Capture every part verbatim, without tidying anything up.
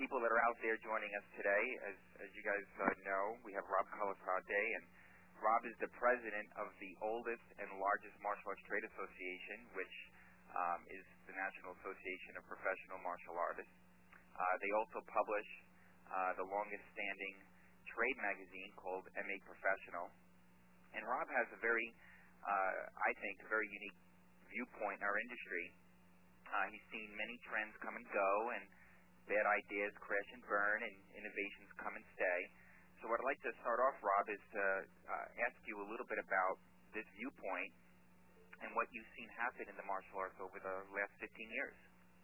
people that are out there joining us today. As, as you guys uh, know, we have Rob Colasanti, and Rob is the president of the oldest and largest martial arts trade association, which um, is the National Association of Professional Martial Artists. Uh, they also publish uh, the longest-standing trade magazine called M A Professional. And Rob has a very, uh, I think, a very unique viewpoint in our industry. Uh, he's seen many trends come and go, and bad ideas crash and burn, and innovations come and stay. So what I'd like to start off, Rob, is to uh, ask you a little bit about this viewpoint and what you've seen happen in the martial arts over the last fifteen years.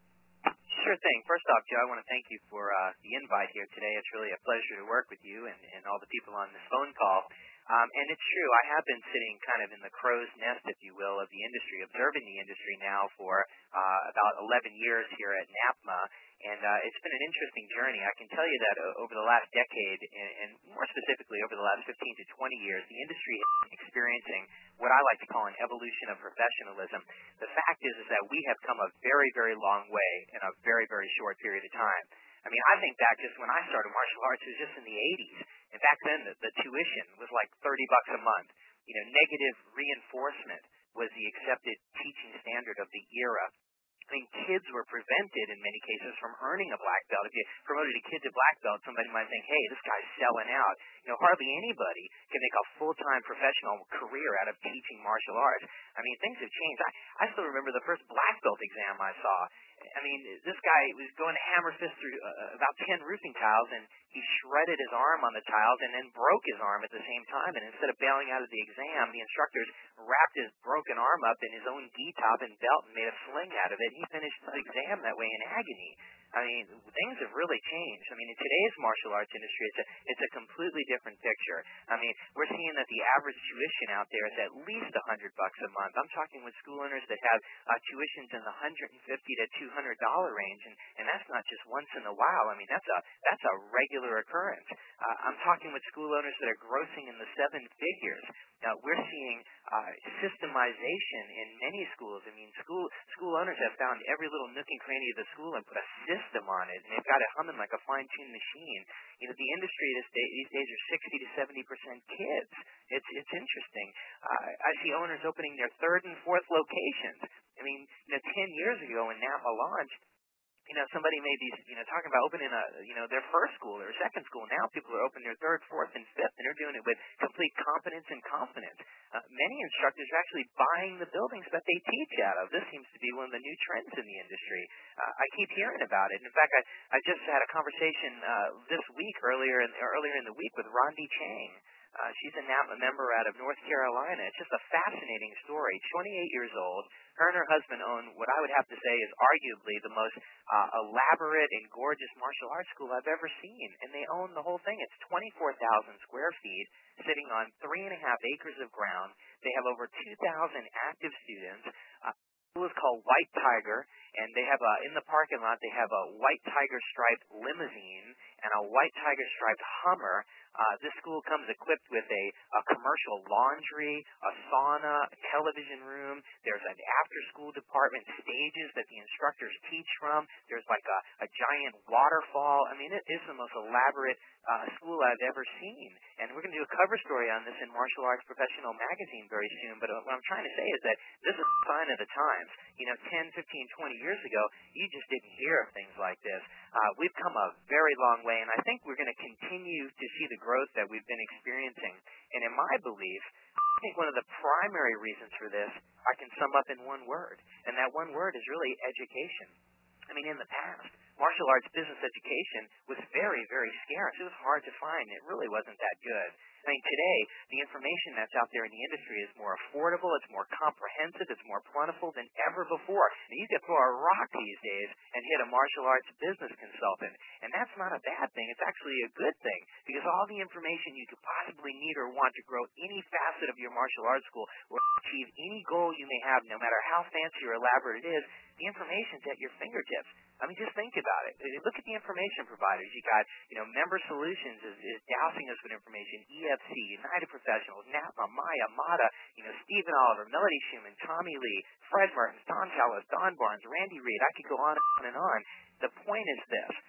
Sure thing. First off, Joe, I want to thank you for uh, the invite here today. It's really a pleasure to work with you and, and all the people on this phone call. Um, and it's true, I have been sitting kind of in the crow's nest, if you will, of the industry, observing the industry now for uh, about eleven years here at NAPMA. And uh, it's been an interesting journey. I can tell you that uh, over the last decade, and, and more specifically over the last fifteen to twenty years, the industry has been experiencing what I like to call an evolution of professionalism. The fact is, is that we have come a very, very long way in a very, very short period of time. I mean, I think back just when I started martial arts, it was just in the eighties. And back then, the, the tuition was like thirty bucks a month. You know, negative reinforcement was the accepted teaching standard of the era. I mean, kids were prevented in many cases from earning a black belt. If you promoted a kid to black belt, somebody might think, hey, this guy's selling out. You know, hardly anybody can make a full-time professional career out of teaching martial arts. I mean, things have changed. I, I still remember the first black belt exam I saw. I mean, this guy was going to hammer fist through uh, about ten roofing tiles, and he shredded his arm on the tiles and then broke his arm at the same time. And instead of bailing out of the exam, the instructors wrapped his broken arm up in his own gi top and belt and made a sling out of it. He finished the exam that way in agony. I mean, things have really changed. I mean, in today's martial arts industry, it's a, it's a completely different picture. I mean, we're seeing that the average tuition out there is at least a hundred bucks a month. I'm talking with school owners that have uh, tuitions in the one hundred fifty to two hundred dollar range, and, and that's not just once in a while. I mean, that's a that's a regular occurrence. Uh, I'm talking with school owners that are grossing in the seven figures. Now, we're seeing uh, systemization in many schools. I mean, school school owners have found every little nook and cranny of the school and put a system on it, and they've got it humming like a fine-tuned machine. You know, the industry this day, these days are sixty to seventy percent kids. It's it's interesting. Uh, I see owners opening their third and fourth locations. I mean, you know, ten years ago when NAPMA launched, you know, somebody may be, you know, talking about opening a, you know, their first school or second school. Now people are opening their third, fourth, and fifth, and they're doing it with complete competence and confidence. Uh, many instructors are actually buying the buildings that they teach out of. This seems to be one of the new trends in the industry. Uh, I keep hearing about it. In fact, I, I just had a conversation uh, this week, earlier in, earlier in the week, with Rondi Chang. Uh, she's a NAPMA member out of North Carolina. It's just a fascinating story. twenty-eight years old. Her and her husband own what I would have to say is arguably the most uh, elaborate and gorgeous martial arts school I've ever seen. And they own the whole thing. It's twenty-four thousand square feet, sitting on three and a half acres of ground. They have over two thousand active students. Uh, the school is called White Tiger, and they have a, in the parking lot, they have a White Tiger striped limousine and a White Tiger striped Hummer. Uh, this school comes equipped with a, a commercial laundry, a sauna, a television room. There's an after-school department, stages that the instructors teach from. There's like a, a giant waterfall. I mean, it is the most elaborate uh, school I've ever seen. And we're going to do a cover story on this in Martial Arts Professional Magazine very soon. But what I'm trying to say is that this is a sign of the times. You know, ten, fifteen, twenty years ago, you just didn't hear of things like this. Uh, we've come a very long way, and I think we're going to continue to see the growth that we've been experiencing. And in my belief, I think one of the primary reasons for this I can sum up in one word, and that one word is really education. I mean, in the past, martial arts business education was very, very scarce. It was hard to find. It really wasn't that good. I mean, today, the information that's out there in the industry is more affordable, it's more comprehensive, it's more plentiful than ever before. And you can throw a rock these days and hit a martial arts business consultant. And that's not a bad thing. It's actually a good thing, because all the information you could possibly need or want to grow any facet of your martial arts school or achieve any goal you may have, no matter how fancy or elaborate it is, the information's at your fingertips. I mean, just think about it. Look at the information providers. You got, you know, Member Solutions is, is dousing us with information. E F C, United Professionals, NAPMA, Maya, Mata, you know, Stephen Oliver, Melody Schumann, Tommy Lee, Fred Mertens, Don Callis, Don Barnes, Randy Reed. I could go on and on and on. The point is this. The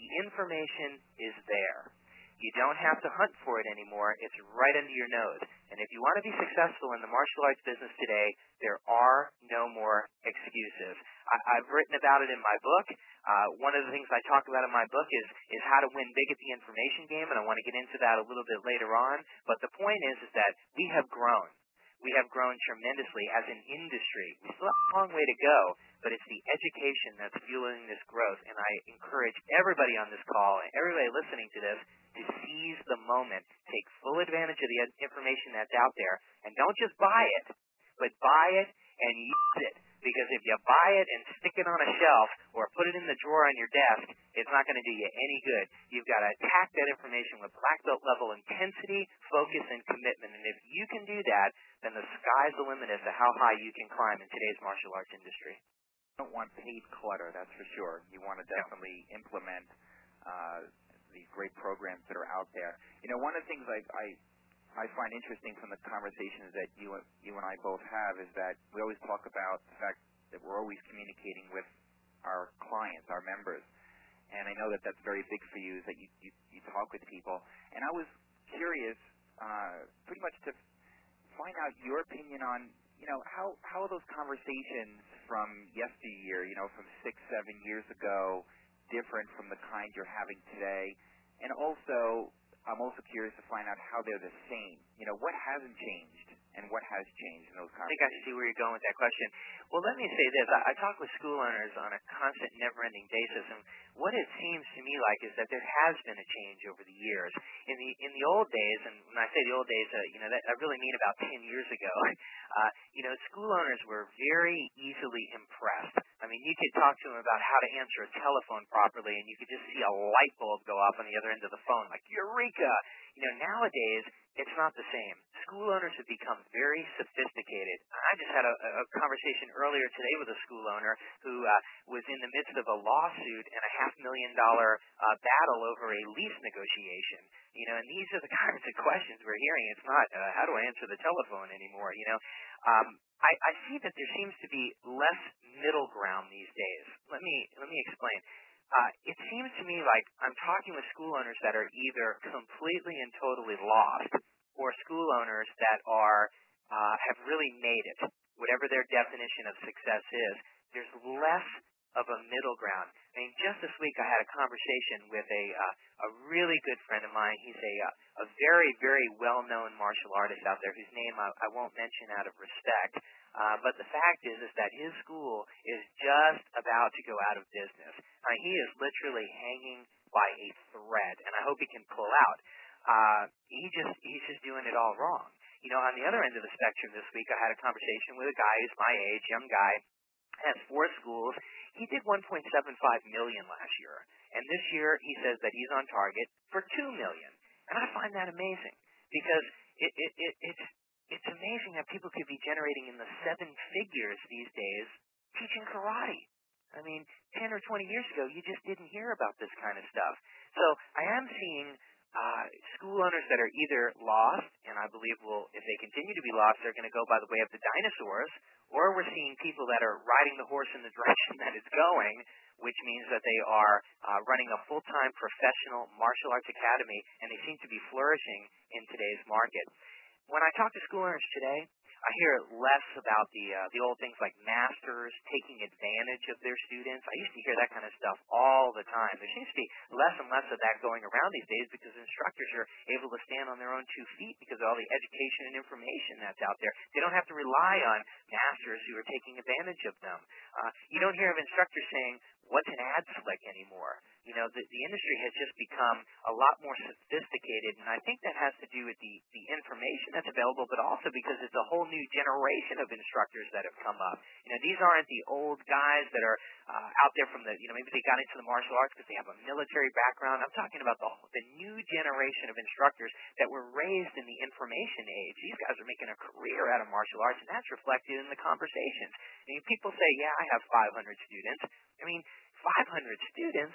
The information is there. You don't have to hunt for it anymore. It's right under your nose. And if you want to be successful in the martial arts business today, there are no more excuses. I, I've written about it in my book. Uh, one of the things I talk about in my book is, is how to win big at the information game, and I want to get into that a little bit later on. But the point is, is that we have grown. We have grown tremendously as an industry. We still have a long way to go, but it's the education that's fueling this growth. And I encourage everybody on this call and everybody listening to this to seize the moment, take full advantage of the information that's out there, and don't just buy it, but buy it and use it. Because if you buy it and stick it on a shelf or put it in the drawer on your desk, it's not going to do you any good. You've got to attack that information with black belt level intensity, focus, and commitment. And if you can do that, then the sky's the limit as to how high you can climb in today's martial arts industry. You don't want paid clutter, that's for sure. You want to definitely no. implement uh, these great programs that are out there. You know, one of the things I, I I find interesting from the conversations that you you and I both have is that we always talk about the fact that we're always communicating with our clients, our members. And I know that that's very big for you, is that you, you, you talk with people. And I was curious uh, pretty much to find out your opinion on, you know, how, how are those conversations from yesteryear, you know, from six, seven years ago, different from the kind you're having today? And also, I'm also curious to find out how they're the same. You know, what hasn't changed and what has changed in those conversations? I think I see where you're going with that question. Well, let me say this. I, I talk with school owners on a constant, never-ending basis, and what it seems to me like is that there has been a change over the years. In the in the old days, and when I say the old days, uh, you know, that, I really mean about ten years ago, uh, you know, school owners were very easily impressed. I mean, you could talk to them about how to answer a telephone properly, and you could just see a light bulb go off on the other end of the phone, like, eureka! You know, nowadays, it's not the same. School owners have become very sophisticated. I just had a, a conversation earlier today with a school owner who uh, was in the midst of a lawsuit and a half million dollar uh, battle over a lease negotiation. You know, and these are the kinds of questions we're hearing. It's not, uh, how do I answer the telephone anymore, you know? Um, I, I see that there seems to be less middle ground these days. Let me let me explain. Uh, it seems to me like I'm talking with school owners that are either completely and totally lost, or school owners that are uh, have really made it, whatever their definition of success is. There's less of a middle ground. I mean, just this week I had a conversation with a uh, a really good friend of mine. He's a uh, a very very well known martial artist out there whose name I, I won't mention out of respect. Uh, but the fact is, is that his school is just about to go out of business. I mean, he is literally hanging by a thread, and I hope he can pull out. Uh, he just he's just doing it all wrong. You know, on the other end of the spectrum this week, I had a conversation with a guy who's my age, young guy, has four schools. He did one point seven five million dollars last year, and this year he says that he's on target for two million dollars. And I find that amazing because it, it, it, it's it's amazing that people could be generating in the seven figures these days teaching karate. I mean, ten or twenty years ago, you just didn't hear about this kind of stuff. So I am seeing uh, school owners that are either lost, and I believe will, if they continue to be lost, they're going to go by the way of the dinosaurs, or we're seeing people that are riding the horse in the direction that it's going, which means that they are uh, running a full-time professional martial arts academy, and they seem to be flourishing in today's market. When I talk to school owners today, I hear less about the uh, the old things like masters taking advantage of their students. I used to hear that kind of stuff all the time. There seems to be less and less of that going around these days because instructors are able to stand on their own two feet because of all the education and information that's out there. They don't have to rely on masters who are taking advantage of them. Uh, you don't hear of instructors saying, what's an ad slick anymore? You know, the, the industry has just become a lot more sophisticated, and I think that has to do with the, the information that's available, but also because it's a whole new generation of instructors that have come up. You know, these aren't the old guys that are uh, out there from the, you know, maybe they got into the martial arts because they have a military background. I'm talking about the, the new generation of instructors that were raised in the information age. These guys are making a career out of martial arts, and that's reflected in the conversations. I mean, people say, yeah, I have five hundred students. I mean, five hundred students?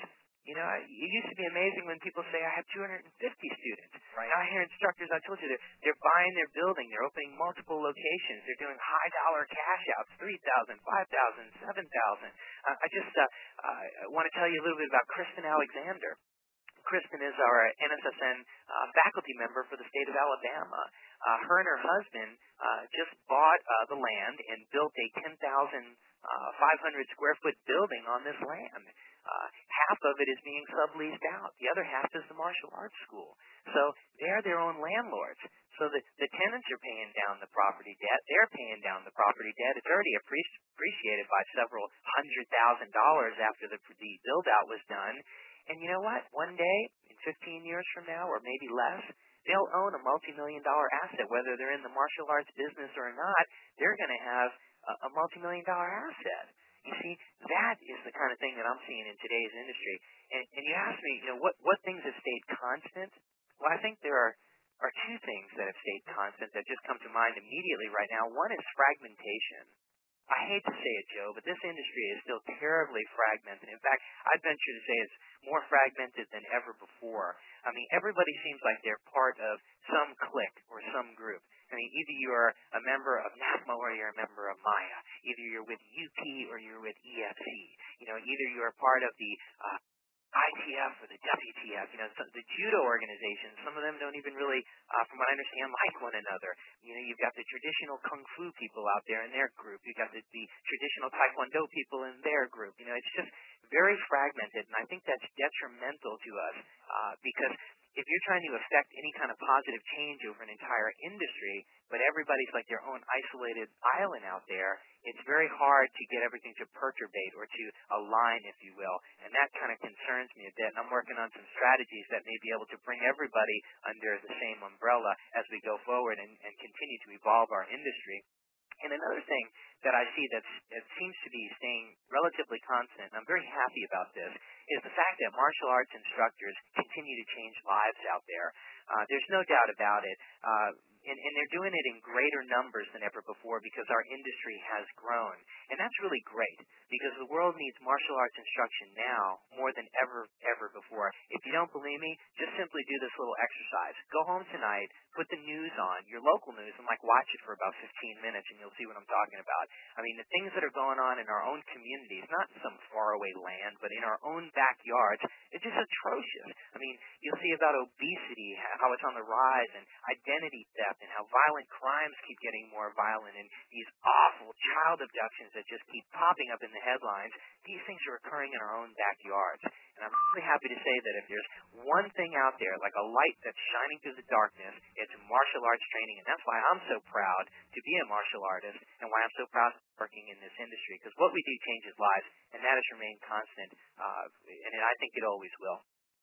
You know, it used to be amazing when people say, I have two hundred fifty students. Right. Now I hear instructors, I told you, they're, they're buying their building. They're opening multiple locations. They're doing high-dollar cash outs, three thousand dollars, five thousand dollars, seven thousand dollars. Uh, I just uh, uh, want to tell you a little bit about Kristen Alexander. Kristen is our N S S N uh, faculty member for the state of Alabama. Uh, her and her husband uh, just bought uh, the land and built a ten thousand five hundred square foot building on this land. Uh, half of it is being subleased out. The other half is the martial arts school. So they're their own landlords. So the, the tenants are paying down the property debt. They're paying down the property debt. It's already appreci- appreciated by several hundred thousand dollars after the, the build-out was done. And you know what? One day, in fifteen years from now, or maybe less, they'll own a multi-million dollar asset. Whether they're in the martial arts business or not, they're going to have a, a multi-million dollar asset. You see, that is the kind of thing that I'm seeing in today's industry. And, and you ask me, you know, what, what things have stayed constant? Well, I think there are, are two things that have stayed constant that just come to mind immediately right now. One is fragmentation. I hate to say it, Joe, but this industry is still terribly fragmented. In fact, I'd venture to say it's more fragmented than ever before. I mean, everybody seems like they're part of some clique or some group. I mean, either you're a member of NAFMA or you're a member of MAIA. Either you're with U P or you're with E F C. You know, either you're a part of the uh, I T F or the W T F. You know, some, the judo organizations, some of them don't even really, uh, from what I understand, like one another. You know, you've got the traditional kung fu people out there in their group. You've got the, the traditional taekwondo people in their group. You know, it's just very fragmented, and I think that's detrimental to us uh, because if you're trying to affect any kind of positive change over an entire industry, but everybody's like their own isolated island out there, it's very hard to get everything to perturbate or to align, if you will. And that kind of concerns me a bit. And I'm working on some strategies that may be able to bring everybody under the same umbrella as we go forward and, and continue to evolve our industry. And another thing that I see that's, that seems to be staying relatively constant, and I'm very happy about this, is the fact that martial arts instructors continue to change lives out there. Uh, there's no doubt about it. Uh, and, and they're doing it in greater numbers than ever before because our industry has grown. And that's really great because the world needs martial arts instruction now more than ever, ever before. If you don't believe me, just simply do this little exercise. Go home tonight, put the news on, your local news, and like watch it for about fifteen minutes and you'll see what I'm talking about. I mean, the things that are going on in our own communities, not in some faraway land, but in our own backyards, it's just atrocious. I mean, you'll see about obesity, how it's on the rise, and identity theft, and how violent crimes keep getting more violent, and these awful child abductions that just keep popping up in the headlines. These things are occurring in our own backyards. And I'm really happy to say that if there's one thing out there, like a light that's shining through the darkness, it's martial arts training. And that's why I'm so proud to be a martial artist and why I'm so proud of working in this industry. Because what we do changes lives, and that has remained constant, uh, and I think it always will.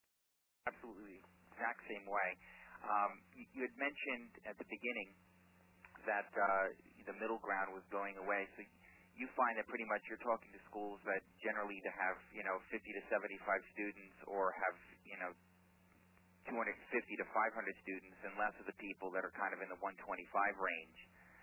Absolutely. Exact same way. Um, you, you had mentioned at the beginning that uh, the middle ground was going away. So you find that pretty much you're talking to schools that generally to have, you know, fifty to seventy-five students or have, you know, two hundred fifty to five hundred students, and less of the people that are kind of in the one twenty-five range.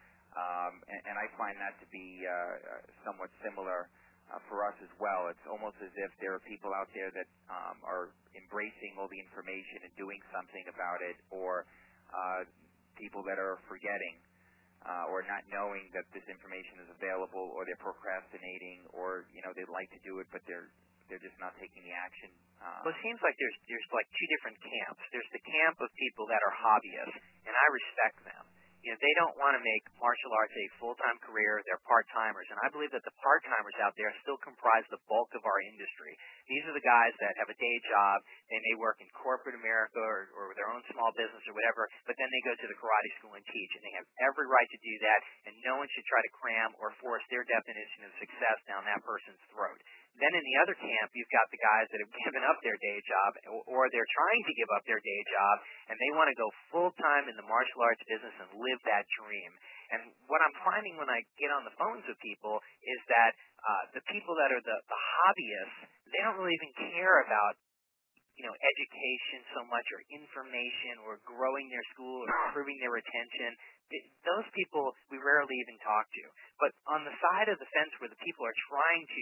Um, and, and I find that to be uh, somewhat similar uh, for us as well. It's almost as if there are people out there that um, are embracing all the information and doing something about it, or uh, people that are forgetting. Uh, or not knowing that this information is available, or they're procrastinating, or you know they'd like to do it, but they're they're just not taking the action. Uh, well, it seems like there's there's like two different camps. There's the camp of people that are hobbyists, and I respect them. You know, they don't want to make martial arts a full-time career. They're part-timers, and I believe that the part-timers out there still comprise the bulk of our industry. These are the guys that have a day job. They may work in corporate America or, or their own small business or whatever, but then they go to the karate school and teach, and they have every right to do that, and no one should try to cram or force their definition of success down that person's throat. Then in the other camp, you've got the guys that have given up their day job, or they're trying to give up their day job, and they want to go full-time in the martial arts business and live that dream. And what I'm finding when I get on the phones with people is that uh, the people that are the, the hobbyists, they don't really even care about, you know, education so much, or information, or growing their school, or improving their retention. Those people we rarely even talk to. But on the side of the fence where the people are trying to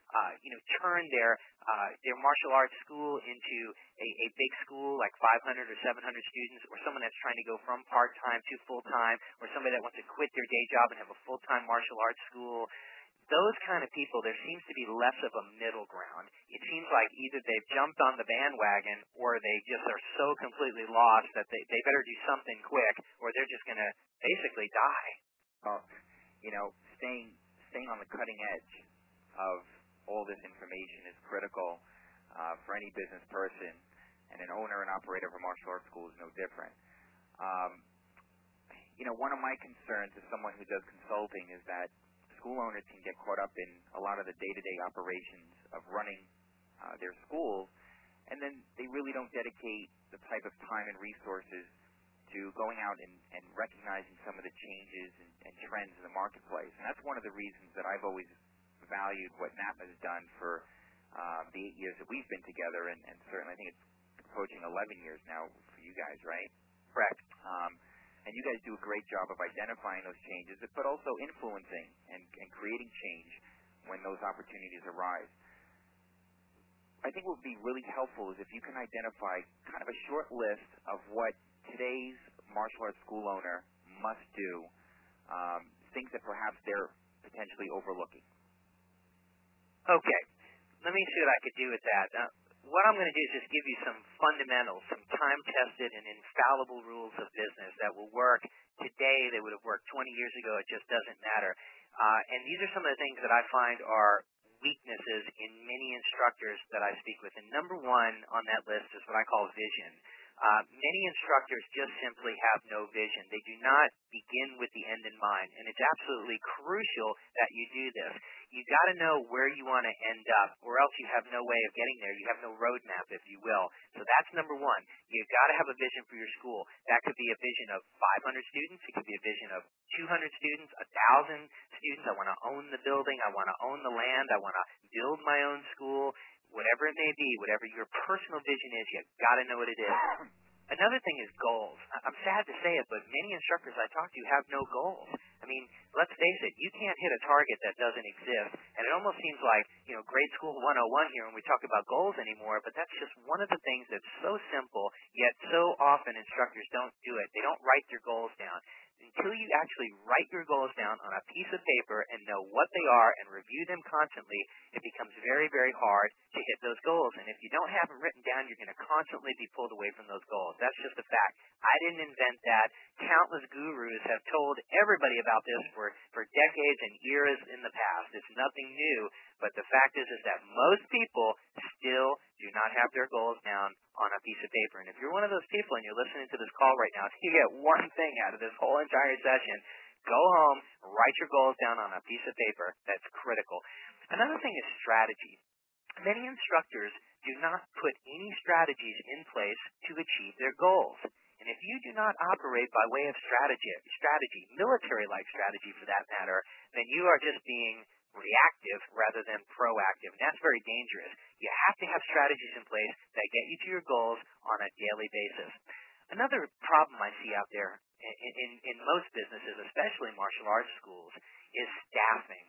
uh, you know, turn their uh, their martial arts school into a, a big school like five hundred or seven hundred students, or someone that's trying to go from part-time to full-time, or somebody that wants to quit their day job and have a full-time martial arts school. Those kind of people, there seems to be less of a middle ground. It seems like either they've jumped on the bandwagon or they just are so completely lost that they, they better do something quick or they're just going to basically die. Well, you know, staying staying on the cutting edge of all this information is critical uh, for any business person, and an owner and operator of a martial arts school is no different. Um, you know, one of my concerns as someone who does consulting is that school owners can get caught up in a lot of the day-to-day operations of running uh, their schools, and then they really don't dedicate the type of time and resources to going out and, and recognizing some of the changes and, and trends in the marketplace. And that's one of the reasons that I've always valued what NAPMA has done for uh, the eight years that we've been together, and, and certainly I think it's approaching eleven years now for you guys, right? Correct. Um, And you guys do a great job of identifying those changes, but also influencing and, and creating change when those opportunities arise. I think what would be really helpful is if you can identify kind of a short list of what today's martial arts school owner must do, um, things that perhaps they're potentially overlooking. Okay. Let me see what I could do with that. Uh, What I'm going to do is just give you some fundamentals, some time-tested and infallible rules of business that will work today. They would have worked twenty years ago. It just doesn't matter. Uh, and these are some of the things that I find are weaknesses in many instructors that I speak with. And number one on that list is what I call vision. Uh, many instructors just simply have no vision. They do not begin with the end in mind, and it's absolutely crucial that you do this. You got to know where you want to end up, or else you have no way of getting there. You have no roadmap, if you will. So that's number one. You got to have a vision for your school. That could be a vision of five hundred students. It could be a vision of two hundred students, one thousand students. I want to own the building. I want to own the land. I want to build my own school. Whatever it may be, whatever your personal vision is, you got to know what it is. Another thing is goals. I'm sad to say it, but many instructors I talk to have no goals. I mean, let's face it, you can't hit a target that doesn't exist, and it almost seems like, you know, grade school one oh one here when we talk about goals anymore, but that's just one of the things that's so simple, yet so often instructors don't do it. They don't write their goals down. Until you actually write your goals down on a piece of paper and know what they are and review them constantly, it becomes very, very hard to hit those goals. And if you don't have them written down, you're going to constantly be pulled away from those goals. That's just a fact. I didn't invent that. Countless gurus have told everybody about this for, for decades and eras in the past. It's nothing new, but the fact is, is that most people still do not have their goals down on a piece of paper. And if you're one of those people and you're listening to this call right now, you get one thing out of this whole entire session. Go home, write your goals down on a piece of paper. That's critical. Another thing is strategy. Many instructors do not put any strategies in place to achieve their goals. And if you do not operate by way of strategy, strategy, military-like strategy for that matter, then you are just being reactive rather than proactive. And that's very dangerous. You have to have strategies in place that get you to your goals on a daily basis. Another problem I see out there in, in, in most businesses, especially martial arts schools, is staffing.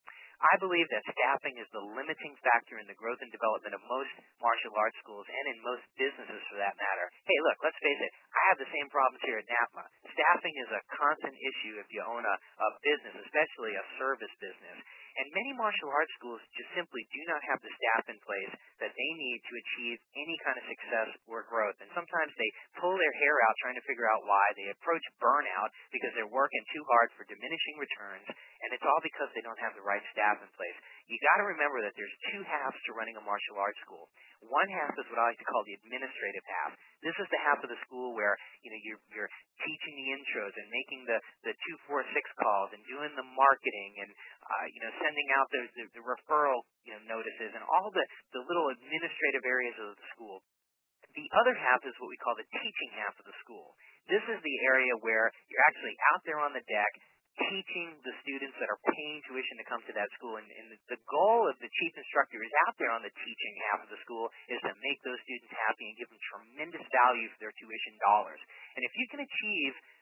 I believe that staffing is the limiting factor in the growth and development of most martial arts schools and in most businesses for that matter. Hey, look, let's face it, I have the same problems here at NAPMA. Staffing is a constant issue if you own a, a business, especially a service business. And many martial arts schools just simply do not have the staff in place that they need to achieve any kind of success or growth. And sometimes they pull their hair out trying to figure out why. They approach burnout because they're working too hard for diminishing returns, and it's all because they don't have the right staff in place. You got to remember that there's two halves to running a martial arts school. One half is what I like to call the administrative half. This is the half of the school where, you know, you're, you're teaching the intros and making the, the two four six calls and doing the marketing and, uh, you know, sending out the, the, the referral, you know, notices and all the, the little administrative areas of the school. The other half is what we call the teaching half of the school. This is the area where you're actually out there on the deck teaching the students that are paying tuition to come to that school. And, and the goal of the chief instructor is out there on the teaching half of the school is to make those students happy and give them tremendous value for their tuition dollars. And if you can achieve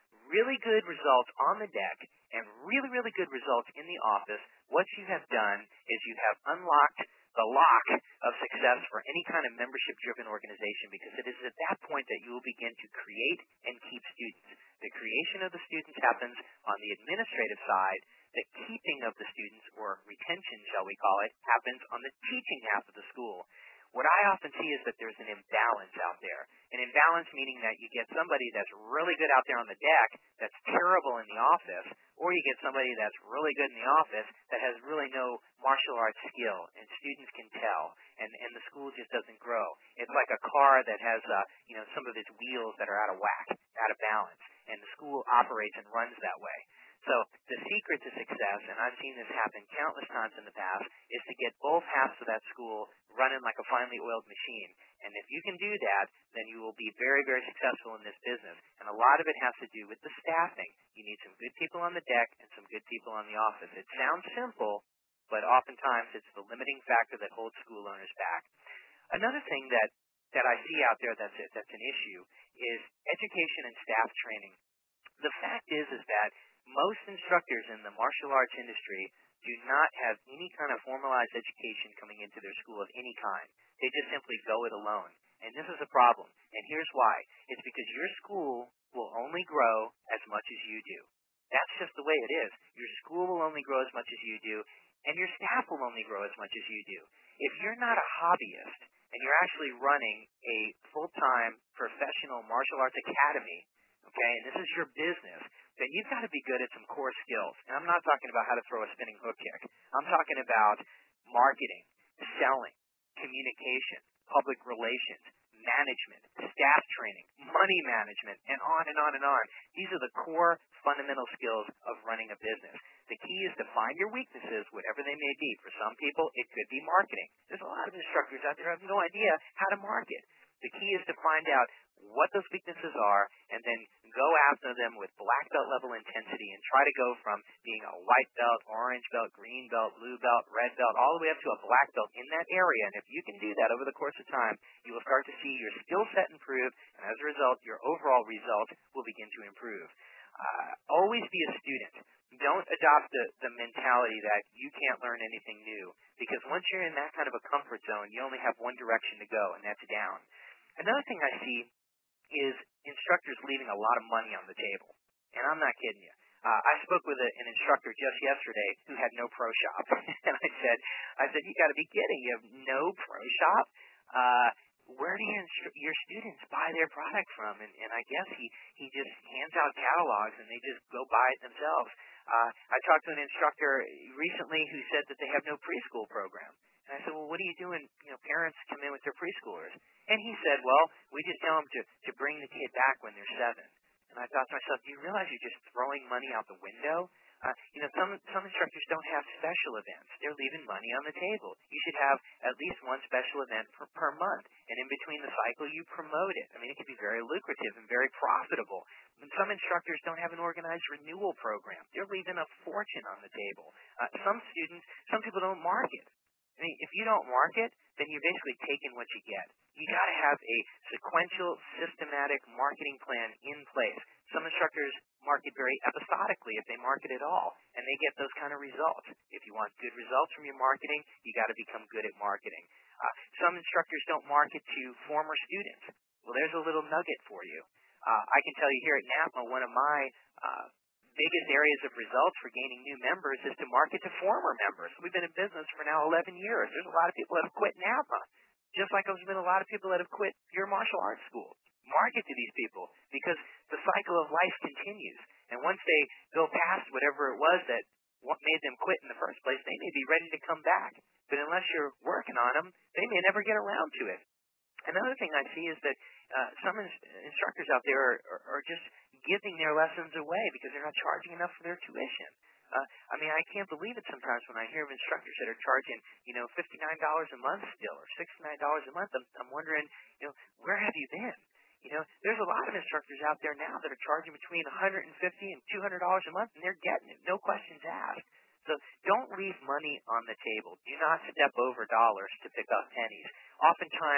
really good results on the deck and really, really good results in the office, what you have done is you have unlocked the lock of success for any kind of membership-driven organization, because it is at that point that you will begin to create and keep students. The creation of the students happens on the administrative side. The keeping of the students, or retention, shall we call it, happens on the teaching half of the school. What I often see is that there's an imbalance out there. An imbalance meaning that you get somebody that's really good out there on the deck that's terrible in the office, or you get somebody that's really good in the office that has really no martial arts skill, and students can tell, and, and the school just doesn't grow. It's like a car that has uh, you know, some of its wheels that are out of whack, out of balance, and the school operates and runs that way. So the secret to success, and I've seen this happen countless times in the past, is to get both halves of that school running like a finely oiled machine. And if you can do that, then you will be very, very successful in this business. And a lot of it has to do with the staffing. You need some good people on the deck and some good people on the office. It sounds simple, but oftentimes it's the limiting factor that holds school owners back. Another thing that, that I see out there that's, that's an issue is education and staff training. The fact is, is that most instructors in the martial arts industry do not have any kind of formalized education coming into their school of any kind. They just simply go it alone. And this is a problem. And here's why. It's because your school will only grow as much as you do. That's just the way it is. Your school will only grow as much as you do, and your staff will only grow as much as you do. If you're not a hobbyist and you're actually running a full-time professional martial arts academy, okay, and this is your business, then you've got to be good at some core skills. And I'm not talking about how to throw a spinning hook kick. I'm talking about marketing, selling, communication, public relations, management, staff training, money management, and on and on and on. These are the core fundamental skills of running a business. The key is to find your weaknesses, whatever they may be. For some people, it could be marketing. There's a lot of instructors out there who have no idea how to market. The key is to find out what those weaknesses are and then go after them with black belt level intensity and try to go from being a white belt, orange belt, green belt, blue belt, red belt, all the way up to a black belt in that area. And if you can do that over the course of time, you will start to see your skill set improve, and as a result, your overall result will begin to improve. Uh, always be a student. Don't adopt the, the mentality that you can't learn anything new, because once you're in that kind of a comfort zone, you only have one direction to go, and that's down. Another thing I see is instructors leaving a lot of money on the table. And I'm not kidding you. Uh, I spoke with a, an instructor just yesterday who had no pro shop. and I said, I said, you got to be kidding. You have no pro shop? Uh, where do your, instru- your students buy their product from? And, and I guess he, he just hands out catalogs and they just go buy it themselves. Uh, I talked to an instructor recently who said that they have no preschool program. And I said, well, what are you doing? You know, parents come in with their preschoolers. And he said, well, we just tell them to, to bring the kid back when they're seven. And I thought to myself, do you realize you're just throwing money out the window? Uh, you know, some some instructors don't have special events. They're leaving money on the table. You should have at least one special event per, per month. And in between the cycle, you promote it. I mean, it can be very lucrative and very profitable. And some instructors don't have an organized renewal program. They're leaving a fortune on the table. Uh, some students, some people don't market. I mean, if you don't market, then you're basically taking what you get. You got to have a sequential, systematic marketing plan in place. Some instructors market very episodically if they market at all, and they get those kind of results. If you want good results from your marketing, you got to become good at marketing. Uh, some instructors don't market to former students. Well, there's a little nugget for you. Uh, I can tell you here at NAPMA, one of my uh, biggest areas of results for gaining new members is to market to former members. We've been in business for now eleven years. There's a lot of people that have quit NAPMA, just like there's been a lot of people that have quit your martial arts school. Market to these people because the cycle of life continues. And once they go past whatever it was that what made them quit in the first place, they may be ready to come back. But unless you're working on them, they may never get around to it. Another thing I see is that uh, some ins- instructors out there are, are, are just giving their lessons away because they're not charging enough for their tuition. Uh, I mean, I can't believe it sometimes when I hear of instructors that are charging, you know, fifty-nine dollars a month still or sixty-nine dollars a month. I'm, I'm wondering, you know, where have you been? You know, there's a lot of instructors out there now that are charging between one hundred fifty dollars and two hundred dollars a month, and they're getting it, no questions asked. So don't leave money on the table. Do not step over dollars to pick up pennies. Oftentimes,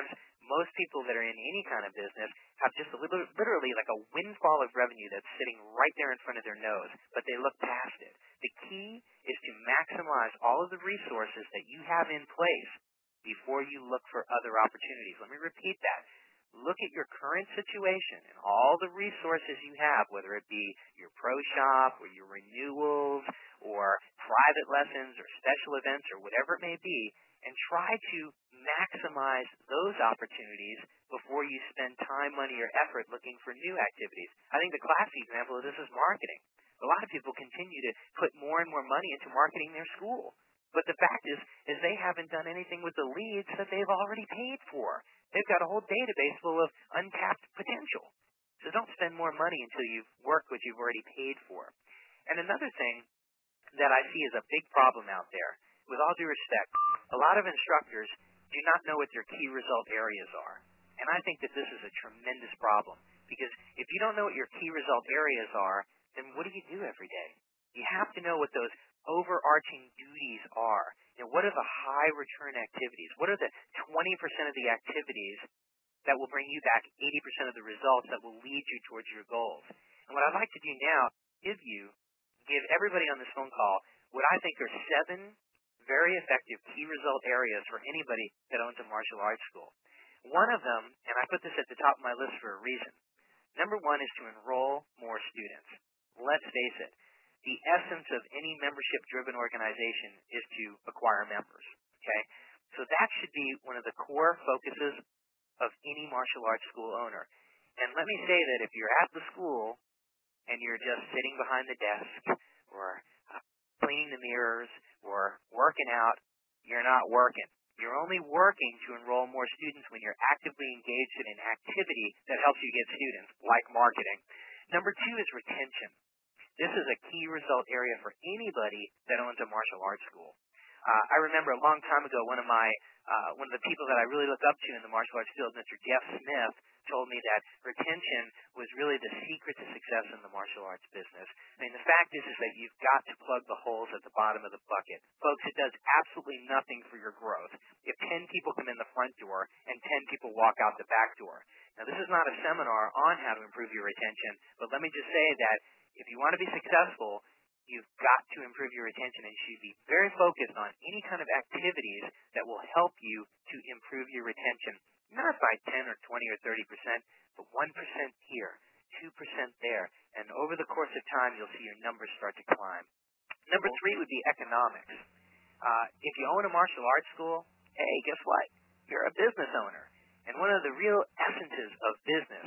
most people that are in any kind of business have just a little, literally like a windfall of revenue that's sitting right there in front of their nose, but they look past it. The key is to maximize all of the resources that you have in place before you look for other opportunities. Let me repeat that. Look at your current situation and all the resources you have, whether it be your pro shop or your renewals or private lessons or special events or whatever it may be, and try to maximize those opportunities before you spend time, money, or effort looking for new activities. I think the classic example of this is marketing. A lot of people continue to put more and more money into marketing their school. But the fact is, is they haven't done anything with the leads that they've already paid for. They've got a whole database full of untapped potential. So don't spend more money until you've worked what you've already paid for. And another thing that I see is a big problem out there, with all due respect, a lot of instructors do not know what their key result areas are. And I think that this is a tremendous problem, because if you don't know what your key result areas are, then what do you do every day? You have to know what those overarching duties are. You know, what are the high return activities? What are the twenty percent of the activities that will bring you back eighty percent of the results that will lead you towards your goals? And what I'd like to do now is give you, give everybody on this phone call what I think are seven very effective key result areas for anybody that owns a martial arts school. One of them, and I put this at the top of my list for a reason, number one is to enroll more students. Let's face it, the essence of any membership-driven organization is to acquire members, okay? So that should be one of the core focuses of any martial arts school owner. And let me say that if you're at the school and you're just sitting behind the desk or uh, cleaning the mirrors or working out, you're not working. You're only working to enroll more students when you're actively engaged in an activity that helps you get students, like marketing. Number two is retention. This is a key result area for anybody that owns a martial arts school. Uh, I remember a long time ago, one of my uh, one of the people that I really look up to in the martial arts field, Mister Jeff Smith, told me that retention was really the secret to success in the martial arts business. I mean, the fact is, is that you've got to plug the holes at the bottom of the bucket. Folks, it does absolutely nothing for your growth if ten people come in the front door and ten people walk out the back door. Now, this is not a seminar on how to improve your retention, but let me just say that if you want to be successful, you've got to improve your retention, and you should be very focused on any kind of activities that will help you to improve your retention, not by ten or twenty or thirty percent, but one percent here, two percent there, and over the course of time, you'll see your numbers start to climb. Number three would be economics. Uh, if you own a martial arts school, hey, guess what? You're a business owner. And one of the real essences of business,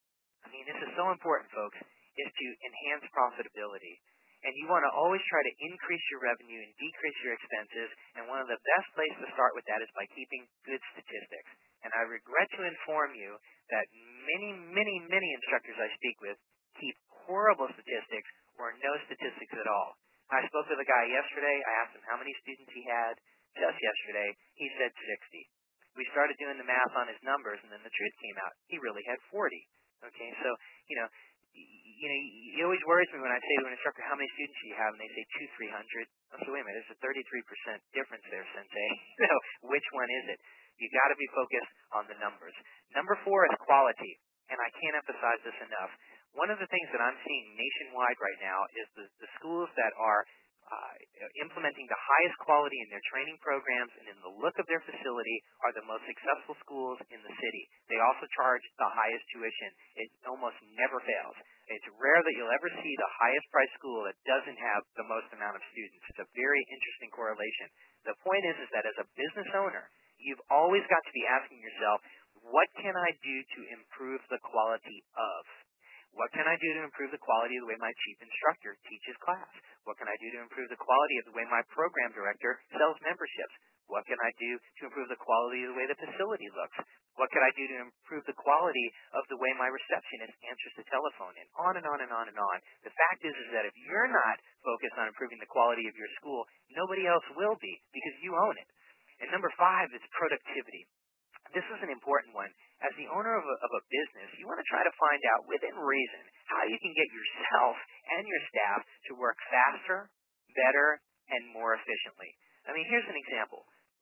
I mean, this is so important, folks, is to enhance profitability. And you want to always try to increase your revenue and decrease your expenses, and one of the best places to start with that is by keeping good statistics. And I regret to inform you that many, many, many instructors I speak with keep horrible statistics or no statistics at all. I spoke with a guy yesterday. I asked him how many students he had just yesterday. He said sixty. We started doing the math on his numbers, and then the truth came out. He really had forty. Okay, so, you know, you know, it always worries me when I say to an instructor, how many students do you have? And they say two, three hundred. I say, wait a minute, there's a thirty-three percent difference there, Sensei. You know, which one is it? You got to be focused on the numbers. Number four is quality, and I can't emphasize this enough. One of the things that I'm seeing nationwide right now is the, the schools that are uh, implementing the highest quality in their training programs and in the look of their facility are the most successful schools in the city. They also charge the highest tuition. It almost never fails. It's rare that you'll ever see the highest priced school that doesn't have the most amount of students. It's a very interesting correlation. The point is, is that as a business owner, you've always got to be asking yourself, what can I do to improve the quality of? What can I do to improve the quality of the way my chief instructor teaches class? What can I do to improve the quality of the way my program director sells memberships? What can I do to improve the quality of the way the facility looks? What can I do to improve the quality of the way my receptionist answers the telephone? And on and on and on and on. The fact is, is that if you're not focused on improving the quality of your school, nobody else will be, because you own it. And number five is productivity. This is an important one. As the owner of a, of a business, you want to try to find out, within reason, how you can get yourself and your staff to work faster, better, and more efficiently. I mean, here's an example.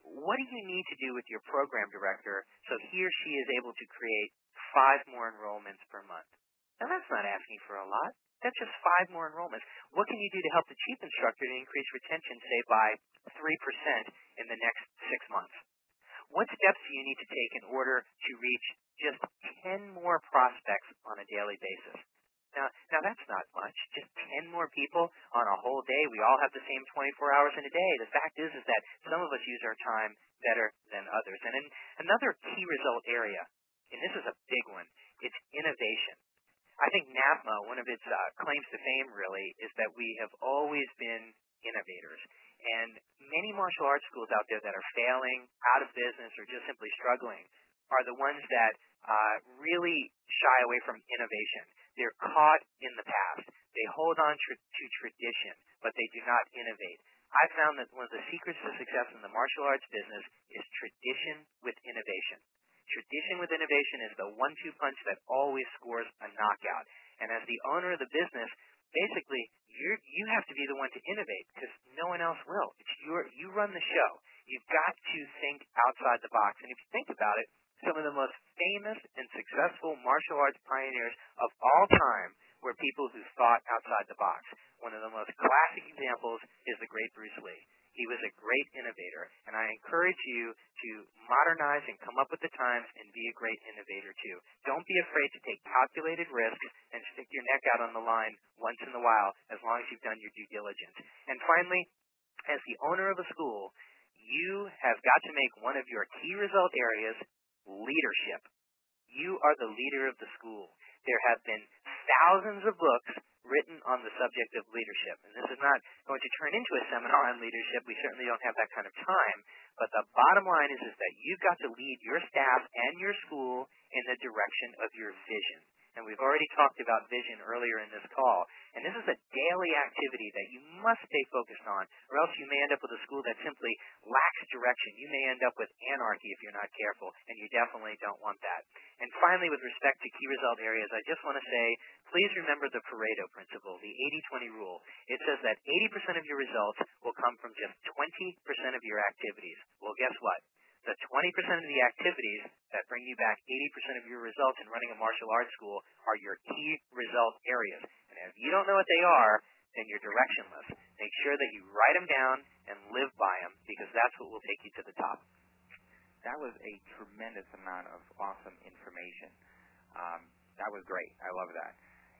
what do you need to do with your program director so he or she is able to create five more enrollments per month? Now, that's not asking for a lot. That's just five more enrollments. What can you do to help the chief instructor to increase retention, say, by three percent in the next six months? What steps do you need to take in order to reach just ten more prospects on a daily basis? Now, now that's not much. Just ten more people on a whole day. We all have the same twenty-four hours in a day. The fact is, is that some of us use our time better than others. And in another key result area, and this is a big one, it's innovation. I think NAPMA, one of its uh, claims to fame really, is that we have always been innovators. And many martial arts schools out there that are failing, out of business, or just simply struggling are the ones that uh, really shy away from innovation. They're caught in the past. They hold on tr- to tradition, but they do not innovate. I found that one of the secrets to success in the martial arts business is tradition with innovation. Tradition with innovation is the one two punch that always scores a knockout. And as the owner of the business, basically, you're, you have to be the one to innovate because no one else will. It's your, you run the show. You've got to think outside the box. And if you think about it, some of the most famous and successful martial arts pioneers of all time were people who thought outside the box. One of the most classic examples is the great Bruce Lee. He was a great innovator, and I encourage you to modernize and come up with the times and be a great innovator too. Don't be afraid to take calculated risks and stick your neck out on the line once in a while as long as you've done your due diligence. And finally, as the owner of a school, you have got to make one of your key result areas leadership. You are the leader of the school. There have been thousands of books written on the subject of leadership. And this is not going to turn into a seminar on leadership. We certainly don't have that kind of time. But the bottom line is, is that you've got to lead your staff and your school in the direction of your vision. And we've already talked about vision earlier in this call. And this is a daily activity that you must stay focused on, or else you may end up with a school that simply lacks direction. You may end up with anarchy if you're not careful, and you definitely don't want that. And finally, with respect to key result areas, I just want to say, please remember the Pareto principle, the eighty twenty rule. It says that eighty percent of your results will come from just twenty percent of your activities. Well, guess what? The twenty percent of the activities that bring you back eighty percent of your results in running a martial arts school are your key result areas. And if you don't know what they are, then you're directionless. Make sure that you write them down and live by them, because that's what will take you to the top. That was a tremendous amount of awesome information. Um, that was great. I love that.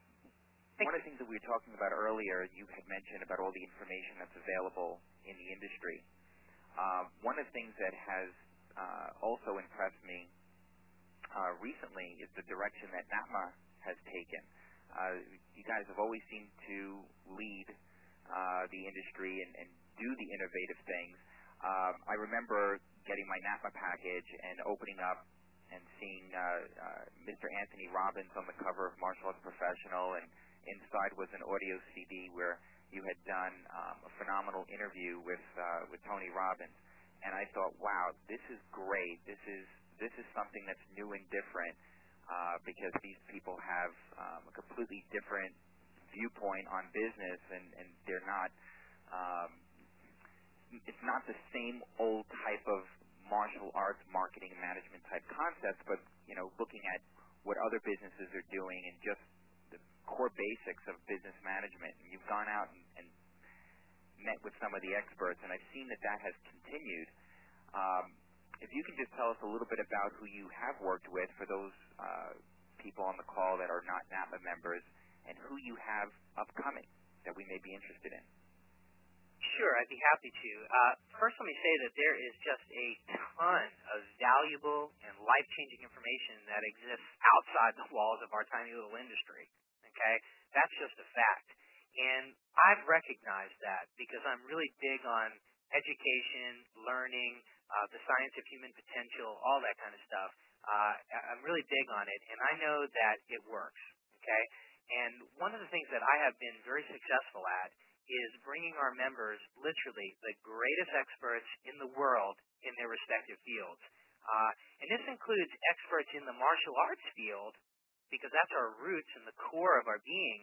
One of the things that we were talking about earlier, you had mentioned about all the information that's available in the industry. Uh, one of the things that has uh, also impressed me uh, recently is the direction that NAPMA has taken. Uh, you guys have always seemed to lead uh, the industry and, and do the innovative things. Um, I remember getting my NAPMA package and opening up and seeing uh, uh, Mister Anthony Robbins on the cover of Martial Arts Professional, and inside was an audio C D where you had done um, a phenomenal interview with uh, with Tony Robbins, and I thought, wow, this is great. This is this is something that's new and different uh, because these people have um, a completely different viewpoint on business, and, and they're not. Um, it's not the same old type of martial arts marketing and management type concepts, but you know, looking at what other businesses are doing and just the core basics of business management. And you've gone out and, and met with some of the experts, and I've seen that that has continued. Um, if you can just tell us a little bit about who you have worked with for those uh, people on the call that are not NAPMA members, and who you have upcoming that we may be interested in. Sure, I'd be happy to. Uh, first, let me say that there is just a ton of valuable and life-changing information that exists outside the walls of our tiny little industry. Okay? That's just a fact. And I've recognized that because I'm really big on education, learning, uh, the science of human potential, all that kind of stuff. Uh, I'm really big on it, and I know that it works. Okay? And one of the things that I have been very successful at is bringing our members literally the greatest experts in the world in their respective fields. Uh, and this includes experts in the martial arts field, because that's our roots and the core of our beings,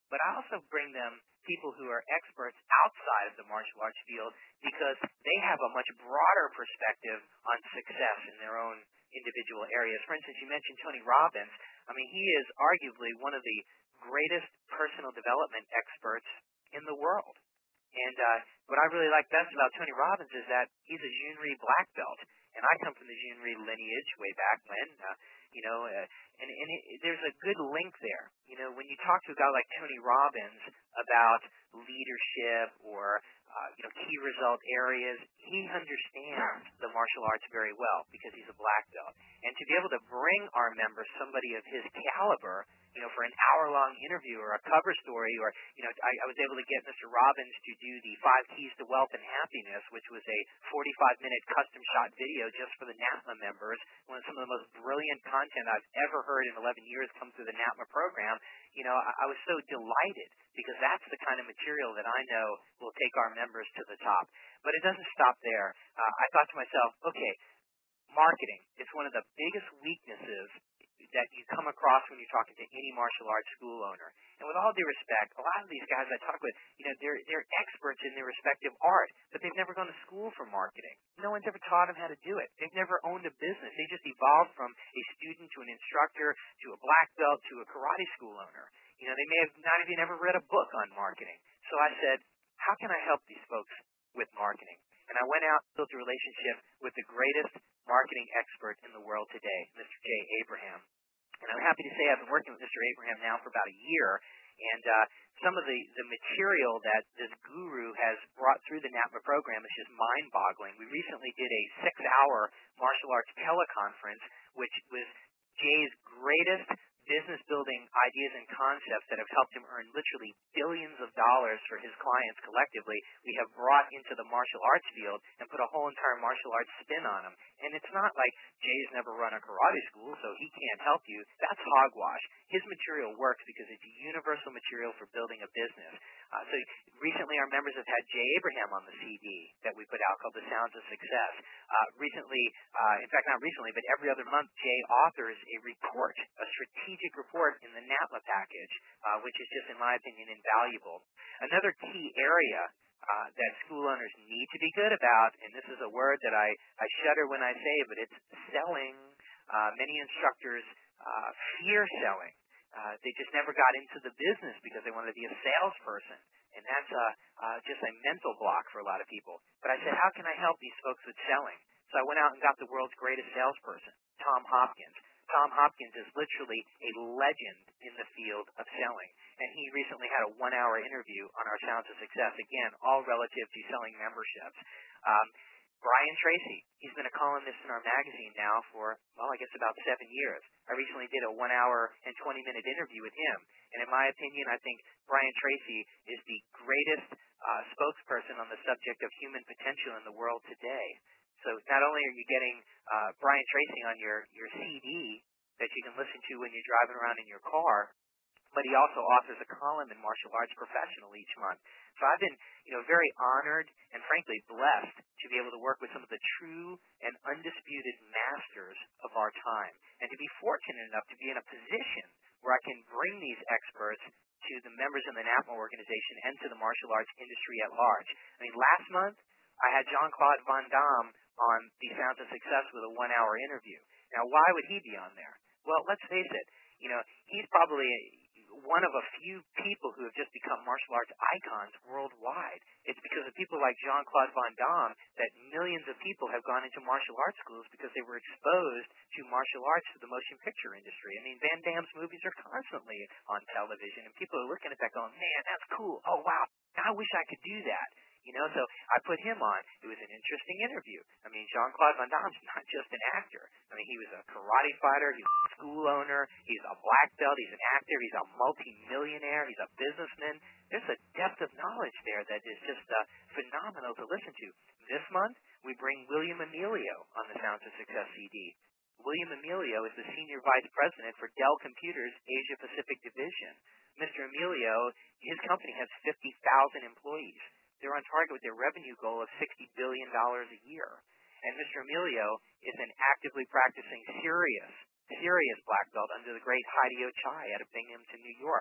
but I also bring them people who are experts outside of the martial arts field because they have a much broader perspective on success in their own individual areas. For instance, you mentioned Tony Robbins. I mean, he is arguably one of the greatest personal development experts in the world. And uh, what I really like best about Tony Robbins is that he's a Junri black belt, and I come from the Junri lineage way back when, uh, you know, uh, and, and it, there's a good link there. You know, when you talk to a guy like Tony Robbins about leadership or, uh, you know, key result areas, he understands the martial arts very well because he's a black belt. And to be able to bring our members somebody of his caliber, you know, for an hour-long interview or a cover story, or, you know, I, I was able to get Mister Robbins to do the Five Keys to Wealth and Happiness, which was a forty-five minute custom shot video just for the NAPMA members. One of some of the most brilliant content I've ever heard in eleven years come through the NAPMA program. You know, I, I was so delighted because that's the kind of material that I know will take our members to the top. But it doesn't stop there. Uh, I thought to myself, okay, marketing is one of the biggest weaknesses that you come across when you're talking to any martial arts school owner. And with all due respect, a lot of these guys I talk with, you know, they're they're experts in their respective art, but they've never gone to school for marketing. No one's ever taught them how to do it. They've never owned a business. They just evolved from a student to an instructor to a black belt to a karate school owner. You know, they may have not even ever read a book on marketing. So I said, how can I help these folks with marketing? And I went out and built a relationship with the greatest marketing expert in the world today, Mister Jay Abraham. And I'm happy to say I've been working with Mister Abraham now for about a year, and uh, some of the, the material that this guru has brought through the NAPMA program is just mind-boggling. We recently did a six-hour martial arts teleconference, which was Jay's greatest business-building ideas and concepts that have helped him earn literally billions of dollars for his clients collectively, we have brought into the martial arts field and put a whole entire martial arts spin on them. And it's not like Jay's never run a karate school, so he can't help you. That's hogwash. His material works because it's universal material for building a business. Uh, so recently our members have had Jay Abraham on the C D that we put out called The Sounds of Success. Uh, recently, uh, in fact not recently, but every other month, Jay authors a report, a strategic report in the NAPMA package, uh, which is just, in my opinion, invaluable. Another key area uh, that school owners need to be good about, and this is a word that I, I shudder when I say it, but it's selling. Uh, many instructors uh, fear selling. Uh, they just never got into the business because they wanted to be a salesperson. And that's uh, uh, just a mental block for a lot of people. But I said, how can I help these folks with selling? So I went out and got the world's greatest salesperson, Tom Hopkins. Tom Hopkins is literally a legend in the field of selling. And he recently had a one-hour interview on our Sounds of Success, again, all relative to selling memberships. Um, Brian Tracy, he's been a columnist in our magazine now for, well, I guess about seven years. I recently did a one-hour and twenty-minute interview with him. And in my opinion, I think Brian Tracy is the greatest uh, spokesperson on the subject of human potential in the world today. So not only are you getting uh, Brian Tracy on your, your C D that you can listen to when you're driving around in your car, but he also authors a column in Martial Arts Professional each month. So I've been, you know, very honored and frankly blessed to be able to work with some of the true and undisputed masters of our time, and to be fortunate enough to be in a position where I can bring these experts to the members in the NAPMA organization and to the martial arts industry at large. I mean, last month I had Jean-Claude Van Damme on the Sounds of Success with a one-hour interview. Now, why would he be on there? Well, let's face it, you know, he's probably one of a few people who have just become martial arts icons worldwide. It's because of people like Jean-Claude Van Damme that millions of people have gone into martial arts schools because they were exposed to martial arts through the motion picture industry. I mean, Van Damme's movies are constantly on television, and people are looking at that going, man, that's cool. Oh, wow, I wish I could do that. You know, so I put him on. It was an interesting interview. I mean, Jean-Claude Van Damme's not just an actor. I mean, he was a karate fighter. He was a school owner. He's a black belt. He's an actor. He's a multi-millionaire. He's a businessman. There's a depth of knowledge there that is just uh, phenomenal to listen to. This month, we bring William Emilio on the Sounds of Success C D. William Emilio is the Senior Vice President for Dell Computers Asia Pacific Division. Mister Emilio, his company has fifty thousand employees. They're on target with their revenue goal of sixty billion dollars a year. And Mister Emilio is an actively practicing serious, serious black belt under the great Hideo Chai out of Binghamton, New York,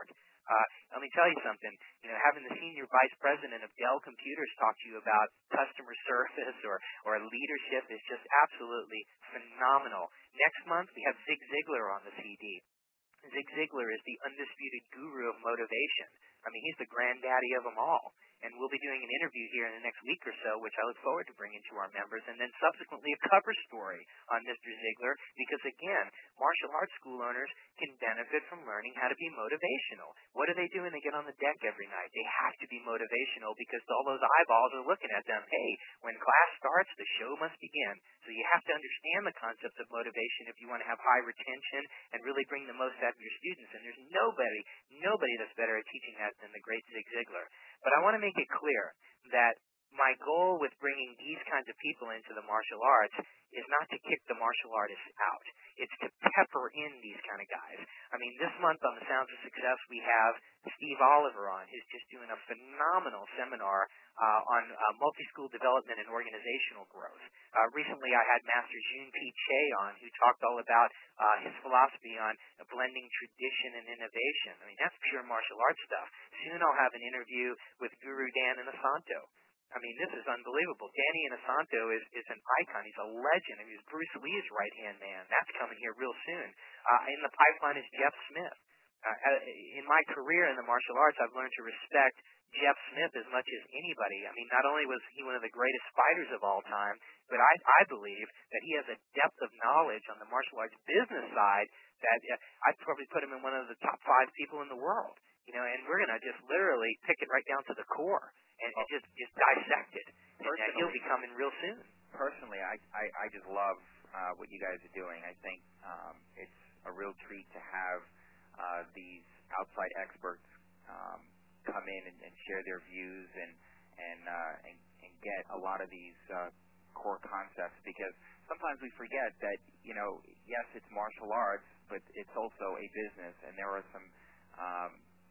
Uh, let me tell you something. You know, having the senior vice president of Dell Computers talk to you about customer service or, or leadership is just absolutely phenomenal. Next month, we have Zig Ziglar on the C D. Zig Ziglar is the undisputed guru of motivation. I mean, he's the granddaddy of them all. And we'll be doing an interview here in the next week or so, which I look forward to bringing to our members, and then subsequently a cover story on Mister Ziglar, because, again, martial arts school owners can benefit from learning how to be motivational. What do they do when they get on the deck every night? They have to be motivational because all those eyeballs are looking at them. Hey, when class starts, the show must begin. So you have to understand the concepts of motivation if you want to have high retention and really bring the most out of your students. And there's nobody, nobody that's better at teaching that than the great Zig Ziglar. But I want to make it clear that my goal with bringing these kinds of people into the martial arts is not to kick the martial artists out. It's to pepper in these kind of guys. I mean, this month on The Sounds of Success, we have Steve Oliver on, who's just doing a phenomenal seminar uh, on uh, multi-school development and organizational growth. Uh, recently, I had Master Jun P. Che on, who talked all about uh, his philosophy on blending tradition and innovation. I mean, that's pure martial arts stuff. Soon I'll have an interview with Guru Dan Inosanto. I mean, this is unbelievable. Danny Inosanto is, is an icon. He's a legend. I mean, he's Bruce Lee's right-hand man. That's coming here real soon. Uh, in the pipeline is Jeff Smith. Uh, in my career in the martial arts, I've learned to respect Jeff Smith as much as anybody. I mean, not only was he one of the greatest fighters of all time, but I, I believe that he has a depth of knowledge on the martial arts business side that uh, I'd probably put him in one of the top five people in the world. You know, and we're going to just literally pick it right down to the core and, and just, just dissect it. And uh, he'll be coming real soon. Personally, I, I, I just love uh, what you guys are doing. I think um, it's a real treat to have uh, these outside experts um, come in and, and share their views and and, uh, and and get a lot of these uh, core concepts, because sometimes we forget that, you know, yes, it's martial arts, but it's also a business, and there are some um,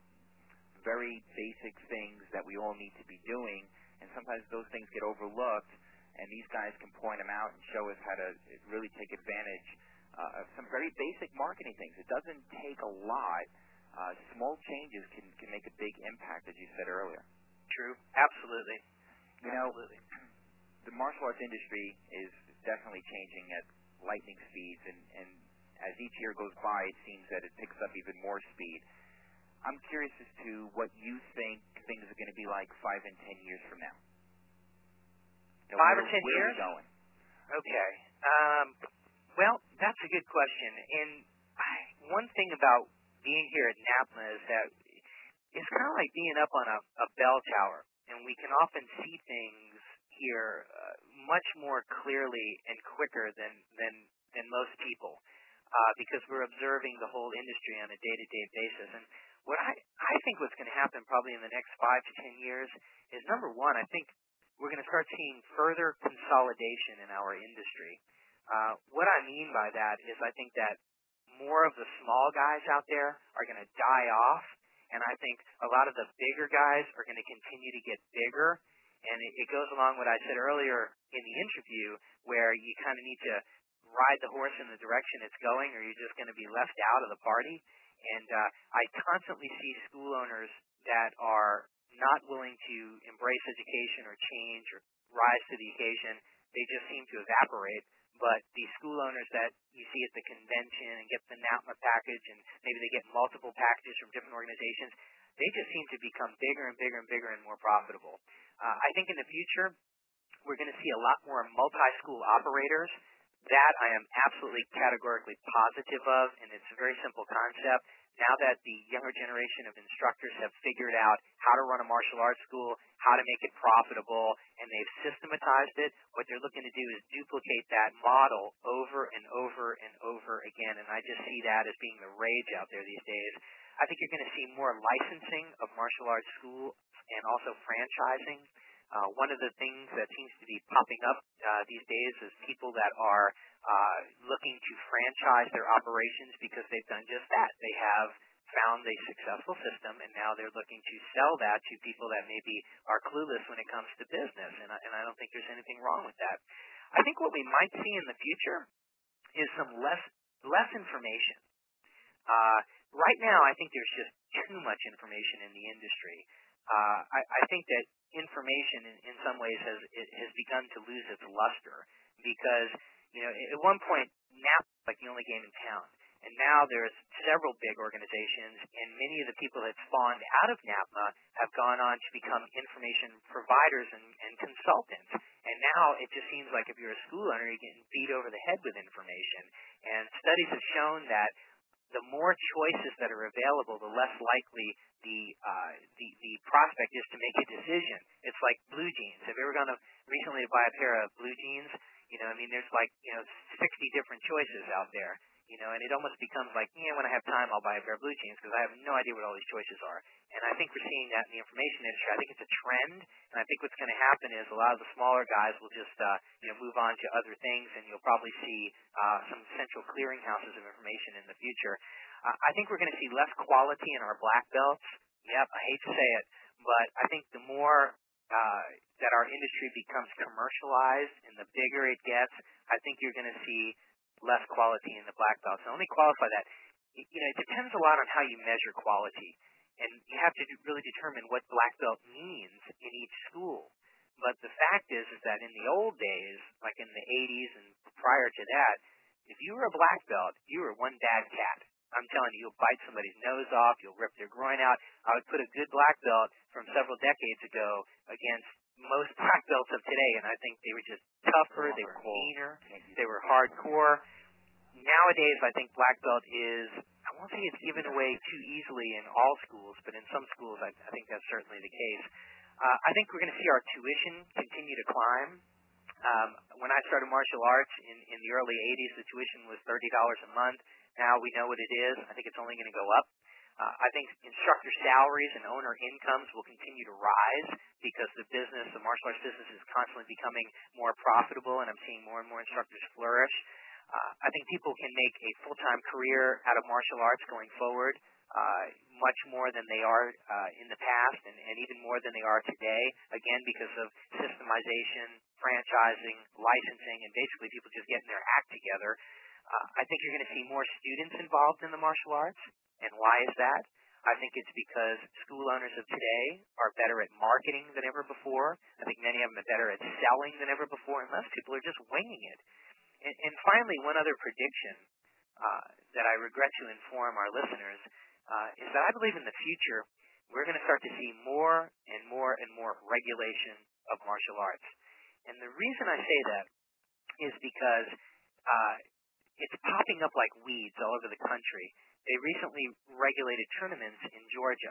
very basic things that we all need to be doing, and sometimes those things get overlooked, and these guys can point them out and show us how to really take advantage uh, of some very basic marketing things. It doesn't take a lot. Uh, small changes can, can make a big impact, as you said earlier. True. Absolutely. You know, Absolutely. The martial arts industry is definitely changing at lightning speeds, and, and as each year goes by, it seems that it picks up even more speed. I'm curious as to what you think things are going to be like five and ten years from now. You know, five where, or ten where years? Are we going? Okay. Um, well, that's a good question. And I, one thing about being here at NAPMA is that it's kind of like being up on a, a bell tower, and we can often see things here uh, much more clearly and quicker than than than most people, uh, because we're observing the whole industry on a day-to-day basis. And what I I think what's going to happen probably in the next five to ten years is, number one, I think we're going to start seeing further consolidation in our industry. Uh, what I mean by that is I think that more of the small guys out there are going to die off, and I think a lot of the bigger guys are going to continue to get bigger. And it, it goes along what I said earlier in the interview, where you kind of need to ride the horse in the direction it's going, or you're just going to be left out of the party. And uh, I constantly see school owners that are not willing to embrace education or change or rise to the occasion. They just seem to evaporate. But the school owners that you see at the convention and get the NAPMA package, and maybe they get multiple packages from different organizations, they just seem to become bigger and bigger and bigger and more profitable. Uh, I think in the future, we're going to see a lot more multi-school operators. That I am absolutely categorically positive of, and it's a very simple concept. Now that the younger generation of instructors have figured out how to run a martial arts school, how to make it profitable, and they've systematized it, what they're looking to do is duplicate that model over and over and over again, and I just see that as being the rage out there these days. I think you're going to see more licensing of martial arts schools and also franchising. Uh, one of the things that seems to be popping up uh, these days is people that are uh, looking to franchise their operations because they've done just that. They have found a successful system, and now they're looking to sell that to people that maybe are clueless when it comes to business, and I, and I don't think there's anything wrong with that. I think what we might see in the future is some less less information. Uh, right now, I think there's just too much information in the industry. Uh, I, I think that information, in, in some ways, has it has begun to lose its luster because, you know, at one point, Napa was like the only game in town. And now there's several big organizations, and many of the people that spawned out of NAPMA have gone on to become information providers and, and consultants. And now it just seems like if you're a school owner, you're getting beat over the head with information. And studies have shown that the more choices that are available, the less likely the uh, the, the prospect is to make a decision. It's like blue jeans. Have you ever gone to recently to buy a pair of blue jeans? You know, I mean, there's like, you know, sixty different choices out there. You know, and it almost becomes like, yeah, when I have time, I'll buy a pair of blue jeans because I have no idea what all these choices are. And I think we're seeing that in the information industry. I think it's a trend, and I think what's going to happen is a lot of the smaller guys will just, uh, you know, move on to other things, and you'll probably see uh, some central clearinghouses of information in the future. Uh, I think we're going to see less quality in our black belts. Yep, I hate to say it, but I think the more uh, that our industry becomes commercialized and the bigger it gets, I think you're going to see less quality in the black belts. And let me qualify that. You know, it depends a lot on how you measure quality, and you have to really determine what black belt means in each school. But the fact is, is that in the old days, like in the eighties and prior to that, if you were a black belt, you were one bad cat. I'm telling you, you'll bite somebody's nose off, you'll rip their groin out. I would put a good black belt from several decades ago against most black belts of today, and I think they were just tougher, they were meaner, they were hardcore. Nowadays, I think black belt is, I won't say it's given away too easily in all schools, but in some schools, I, I think that's certainly the case. Uh, I think we're going to see our tuition continue to climb. Um, when I started martial arts in, in the early eighties, the tuition was thirty dollars a month. Now we know what it is. I think it's only going to go up. Uh, I think instructor salaries and owner incomes will continue to rise because the business, the martial arts business, is constantly becoming more profitable, and I'm seeing more and more instructors flourish. Uh, I think people can make a full-time career out of martial arts going forward, uh, much more than they are uh, in the past, and, and even more than they are today, again, because of systemization, franchising, licensing, and basically people just getting their act together. Uh, I think you're going to see more students involved in the martial arts. And why is that? I think it's because school owners of today are better at marketing than ever before. I think many of them are better at selling than ever before, and most people are just winging it. And, and finally, one other prediction uh, that I regret to inform our listeners uh, is that I believe in the future we're going to start to see more and more and more regulation of martial arts. And the reason I say that is because uh, it's popping up like weeds all over the country. They recently regulated tournaments in Georgia.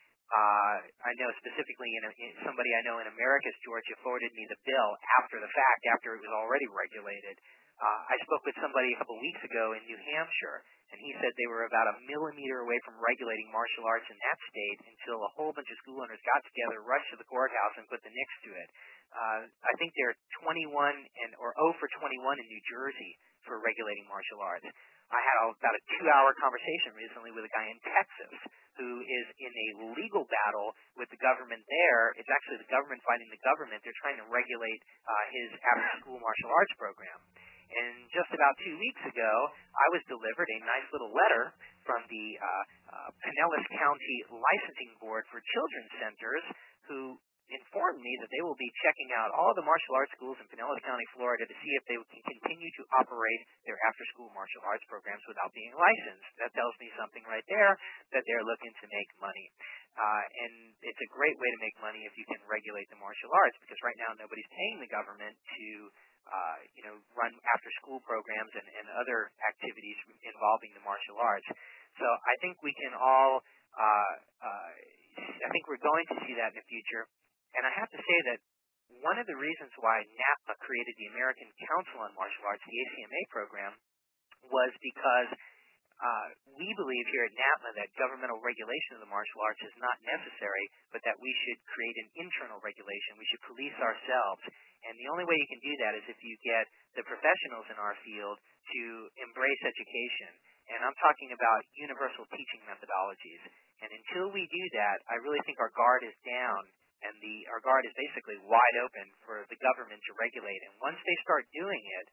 Uh, I know specifically in, a, in somebody I know in Americus, Georgia, forwarded me the bill after the fact, after it was already regulated. Uh, I spoke with somebody a couple weeks ago in New Hampshire, and he said they were about a millimeter away from regulating martial arts in that state until a whole bunch of school owners got together, rushed to the courthouse, and put the nix to it. Uh, I think they're twenty-one and or zero for twenty-one in New Jersey for regulating martial arts. I had a, about a two-hour conversation recently with a guy in Texas who is in a legal battle with the government there. It's actually the government fighting the government. They're trying to regulate uh, his after-school martial arts program. And just about two weeks ago, I was delivered a nice little letter from the uh, uh, Pinellas County Licensing Board for Children's Centers, who informed me that they will be checking out all the martial arts schools in Pinellas County, Florida, to see if they can continue to operate their after-school martial arts programs without being licensed. That tells me something right there, that they're looking to make money. Uh, and it's a great way to make money if you can regulate the martial arts, because right now nobody's paying the government to uh, you know, run after-school programs and, and other activities involving the martial arts. So I think we can all, uh, uh, I think we're going to see that in the future. And I have to say that one of the reasons why NAPMA created the American Council on Martial Arts, the A C M A program, was because uh, we believe here at NAPMA that governmental regulation of the martial arts is not necessary, but that we should create an internal regulation. We should police ourselves. And the only way you can do that is if you get the professionals in our field to embrace education. And I'm talking about universal teaching methodologies. And until we do that, I really think our guard is down. And the our guard is basically wide open for the government to regulate. And once they start doing it,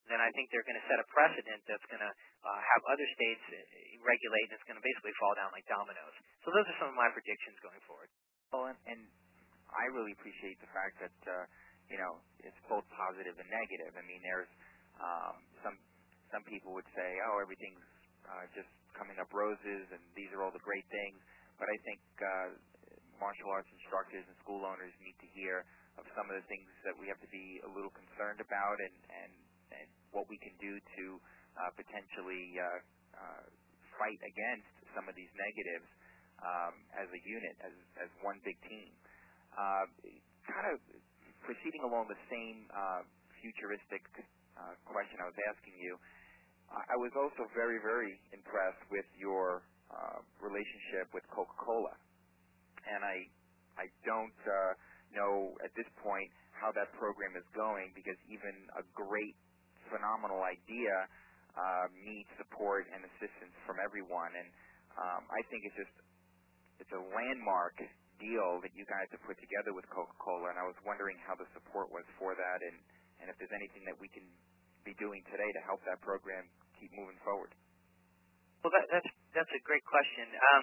then I think they're going to set a precedent that's going to uh, have other states uh, regulate, and it's going to basically fall down like dominoes. So those are some of my predictions going forward. Well, and, and I really appreciate the fact that uh, you know it's both positive and negative. I mean, there's um, some some people would say, oh, everything's uh, just coming up roses, and these are all the great things. But I think uh, martial arts instructors and school owners need to hear of some of the things that we have to be a little concerned about, and, and, and what we can do to uh, potentially uh, uh, fight against some of these negatives um, as a unit, as, as one big team. Uh, kind of proceeding along the same uh, futuristic uh, question I was asking you, I was also very, very impressed with your uh, relationship with Coca-Cola, and I, I don't uh, know at this point how that program is going, because even a great, phenomenal idea uh, needs support and assistance from everyone, and um, I think it's just it's a landmark deal that you guys have put together with Coca-Cola, and I was wondering how the support was for that, and, and if there's anything that we can be doing today to help that program keep moving forward. Well, that, that's that's a great question. Um,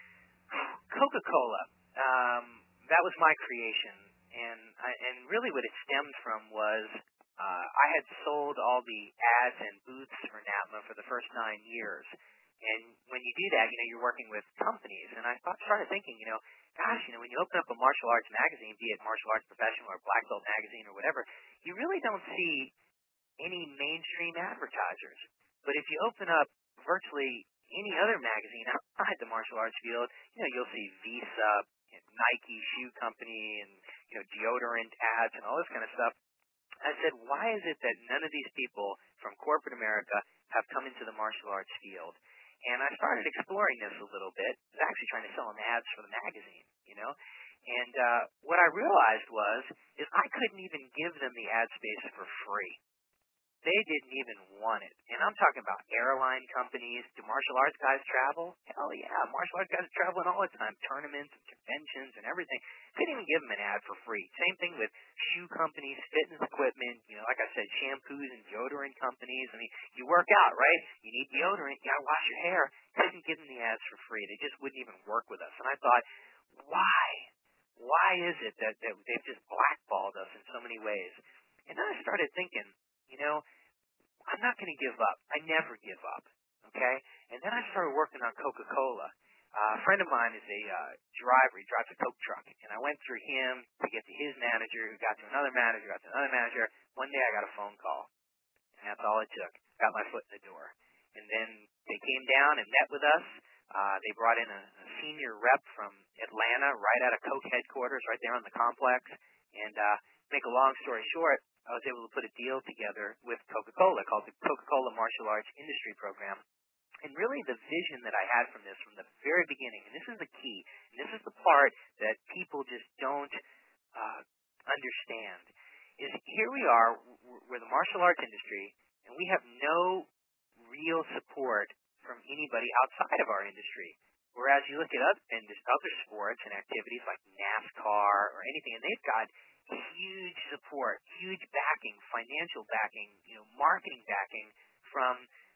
Coca-Cola, um, that was my creation, and I, and really what it stemmed from was uh, I had sold all the ads and booths for NAPMA for the first nine years. And when you do that, you know, you're working with companies. And I thought, started thinking, you know, gosh, you know, when you open up a martial arts magazine, be it Martial Arts Professional or Black Belt Magazine or whatever, you really don't see any mainstream advertisers. But if you open up virtually any other magazine outside the martial arts field, you know, you'll see Visa, and Nike Shoe Company, and, you know, deodorant ads and all this kind of stuff. I said, why is it that none of these people from corporate America have come into the martial arts field? And I started exploring this a little bit. I was actually trying to sell them ads for the magazine, you know. And uh, what I realized was is I couldn't even give them the ad space for free. They didn't even want it. And I'm talking about airline companies. Do martial arts guys travel? Hell yeah. Martial arts guys are traveling all the time. Tournaments and conventions and everything. Couldn't even give them an ad for free. Same thing with shoe companies, fitness equipment, you know, like I said, shampoos and deodorant companies. I mean, you work out, right? You need deodorant. You got to wash your hair. Couldn't give them the ads for free. They just wouldn't even work with us. And I thought, why? Why is it that, that they've just blackballed us in so many ways? And then I started thinking, you know, I'm not going to give up. I never give up, okay? And then I started working on Coca-Cola. Uh, a friend of mine is a uh, driver. He drives a Coke truck. And I went through him to get to his manager, who got to another manager, got to another manager. One day I got a phone call, and that's all it took. Got my foot in the door. And then they came down and met with us. Uh, they brought in a, a senior rep from Atlanta, right out of Coke headquarters, right there on the complex. And uh, make a long story short, I was able to put a deal together with Coca-Cola called the Coca-Cola Martial Arts Industry Program. And really the vision that I had from this from the very beginning, and this is the key, and this is the part that people just don't uh, understand, is here we are, we're the martial arts industry, and we have no real support from anybody outside of our industry. Whereas you look at other, other sports and activities like NASCAR or anything, and they've got huge support, huge backing, financial backing, you know, marketing backing from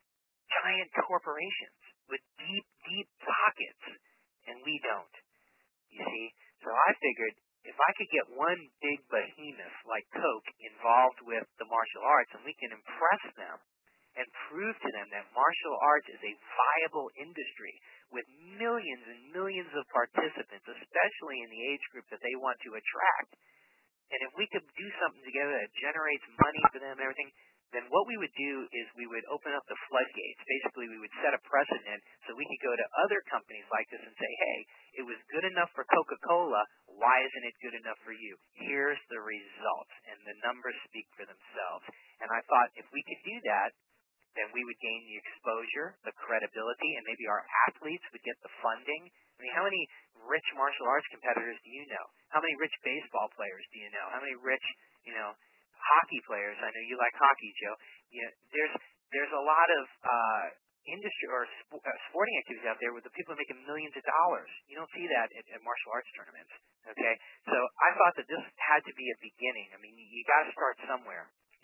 giant corporations with deep, deep pockets, and we don't, you see. So I figured if I could get one big behemoth like Coke involved with the martial arts, and we can impress them and prove to them that martial arts is a viable industry with millions and millions of participants, especially in the age group that they want to attract. And if we could do something together that generates money for them and everything, then what we would do is we would open up the floodgates. Basically, we would set a precedent so we could go to other companies like this and say, hey, it was good enough for Coca-Cola. Why isn't it good enough for you? Here's the results, and the numbers speak for themselves. And I thought if we could do that, then we would gain the exposure, the credibility, and maybe our athletes would get the funding. I mean, how many rich martial arts competitors do you know? How many rich baseball players do you know? How many rich, you know, hockey players? I know you like hockey, Joe. You know, there's there's a lot of uh, industry or sp- uh, sporting activities out there where the people are making millions of dollars. You don't see that at, at martial arts tournaments. Okay, so I thought that this had to be a beginning. I mean, you, you got to start somewhere.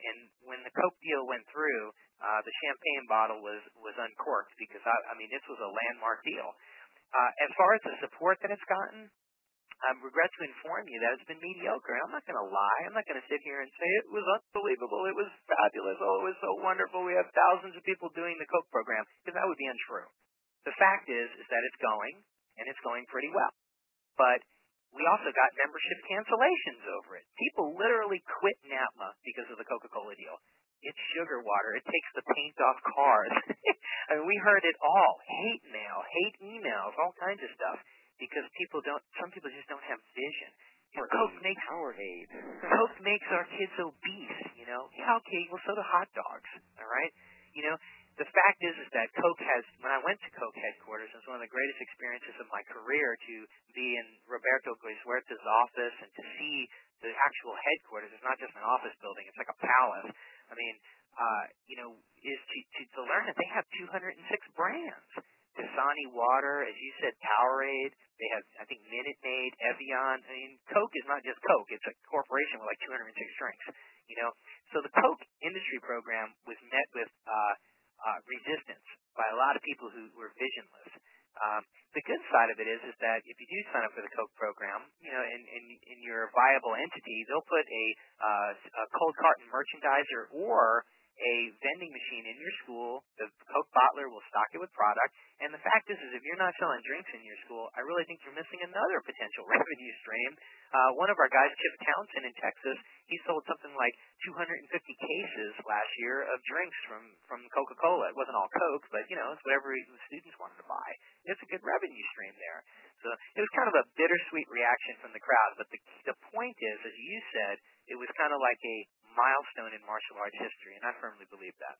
and when the Coke deal went through, uh, the champagne bottle was was uncorked because I, I mean this was a landmark deal. Uh, as far as the support that it's gotten, I regret to inform you that it's been mediocre. And I'm not going to lie. I'm not going to sit here and say it was unbelievable. It was fabulous. Oh, it was so wonderful. We have thousands of people doing the Coke program, because that would be untrue. The fact is, is that it's going, and it's going pretty well. But we also got membership cancellations over it. People literally quit NAPMA because of the Coca-Cola deal. It's sugar water. It takes the paint off cars. I mean, we heard it all. Hate mail, hate emails, all kinds of stuff. Because people don't, some people just don't have vision. And Coke makes Powerade. Coke makes our kids obese. You know, yeah, okay. Well, so do hot dogs. All right. You know, the fact is, is that Coke has. When I went to Coke headquarters, it was one of the greatest experiences of my career to be in Roberto Goizuerta's office and to see the actual headquarters. It's not just an office building; it's like a palace. I mean, uh, you know, is to, to to learn that they have two hundred six brands. Dasani water, as you said, Powerade. They have, I think, Minute Maid, Evian. I mean, Coke is not just Coke. It's a corporation with like two hundred six drinks, you know. So the Coke industry program was met with uh, uh, resistance by a lot of people who were visionless. Um, the good side of it is, is that if you do sign up for the Coke program, you know, and, and, and you're a viable entity, they'll put a, uh, a cold carton merchandiser or a vending machine in your school. The Coke bottler will stock it with product. And the fact is, is if you're not selling drinks in your school, I really think you're missing another potential revenue stream. Uh, one of our guys, Chip Townsend in Texas, he sold something like two hundred fifty cases last year of drinks from, from Coca-Cola. It wasn't all Coke, but, you know, it's whatever the students wanted to buy. It's a good revenue stream there. So it was kind of a bittersweet reaction from the crowd. But the, the point is, as you said, it was kind of like a milestone in martial arts history, and I firmly believe that.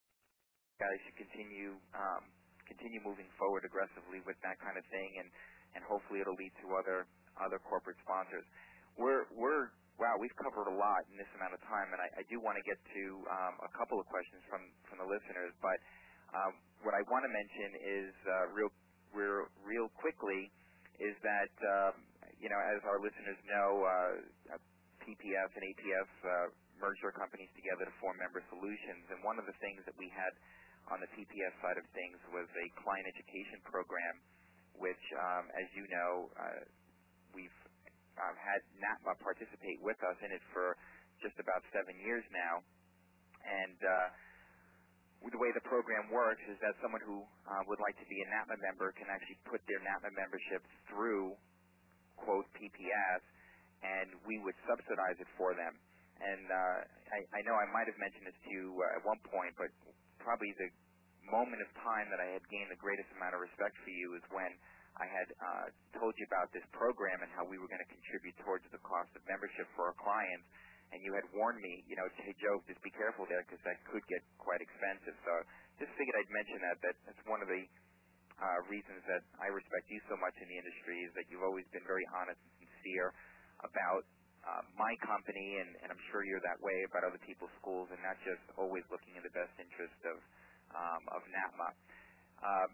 Guys should continue um, continue moving forward aggressively with that kind of thing, and, and hopefully it'll lead to other other corporate sponsors. We're we're wow, we've covered a lot in this amount of time, and I, I do want to get to um, a couple of questions from, from the listeners. But um, what I want to mention is uh, real real real quickly is that um, you know, as our listeners know, uh, P P F and A P F uh, merged their companies together to form Member Solutions, and one of the things that we had on the P P F side of things was a client education program, which, um, as you know, uh, we've uh, had NAPMA participate with us in it for just about seven years now. And uh, the way the program works is that someone who uh, would like to be a NAPMA member can actually put their NAPMA membership through, quote, P P F, and we would subsidize it for them. And uh, I, I know I might have mentioned this to you uh, at one point, but probably the moment of time that I had gained the greatest amount of respect for you is when I had uh, told you about this program and how we were going to contribute towards the cost of membership for our clients. And you had warned me, you know, hey, Joe, just be careful there because that could get quite expensive. So just figured I'd mention that. that that's one of the uh, reasons that I respect you so much in the industry is that you've always been very honest and sincere about Uh, my company, and, and I'm sure you're that way about other people's schools, and not just always looking in the best interest of um, of NAPMA. Um,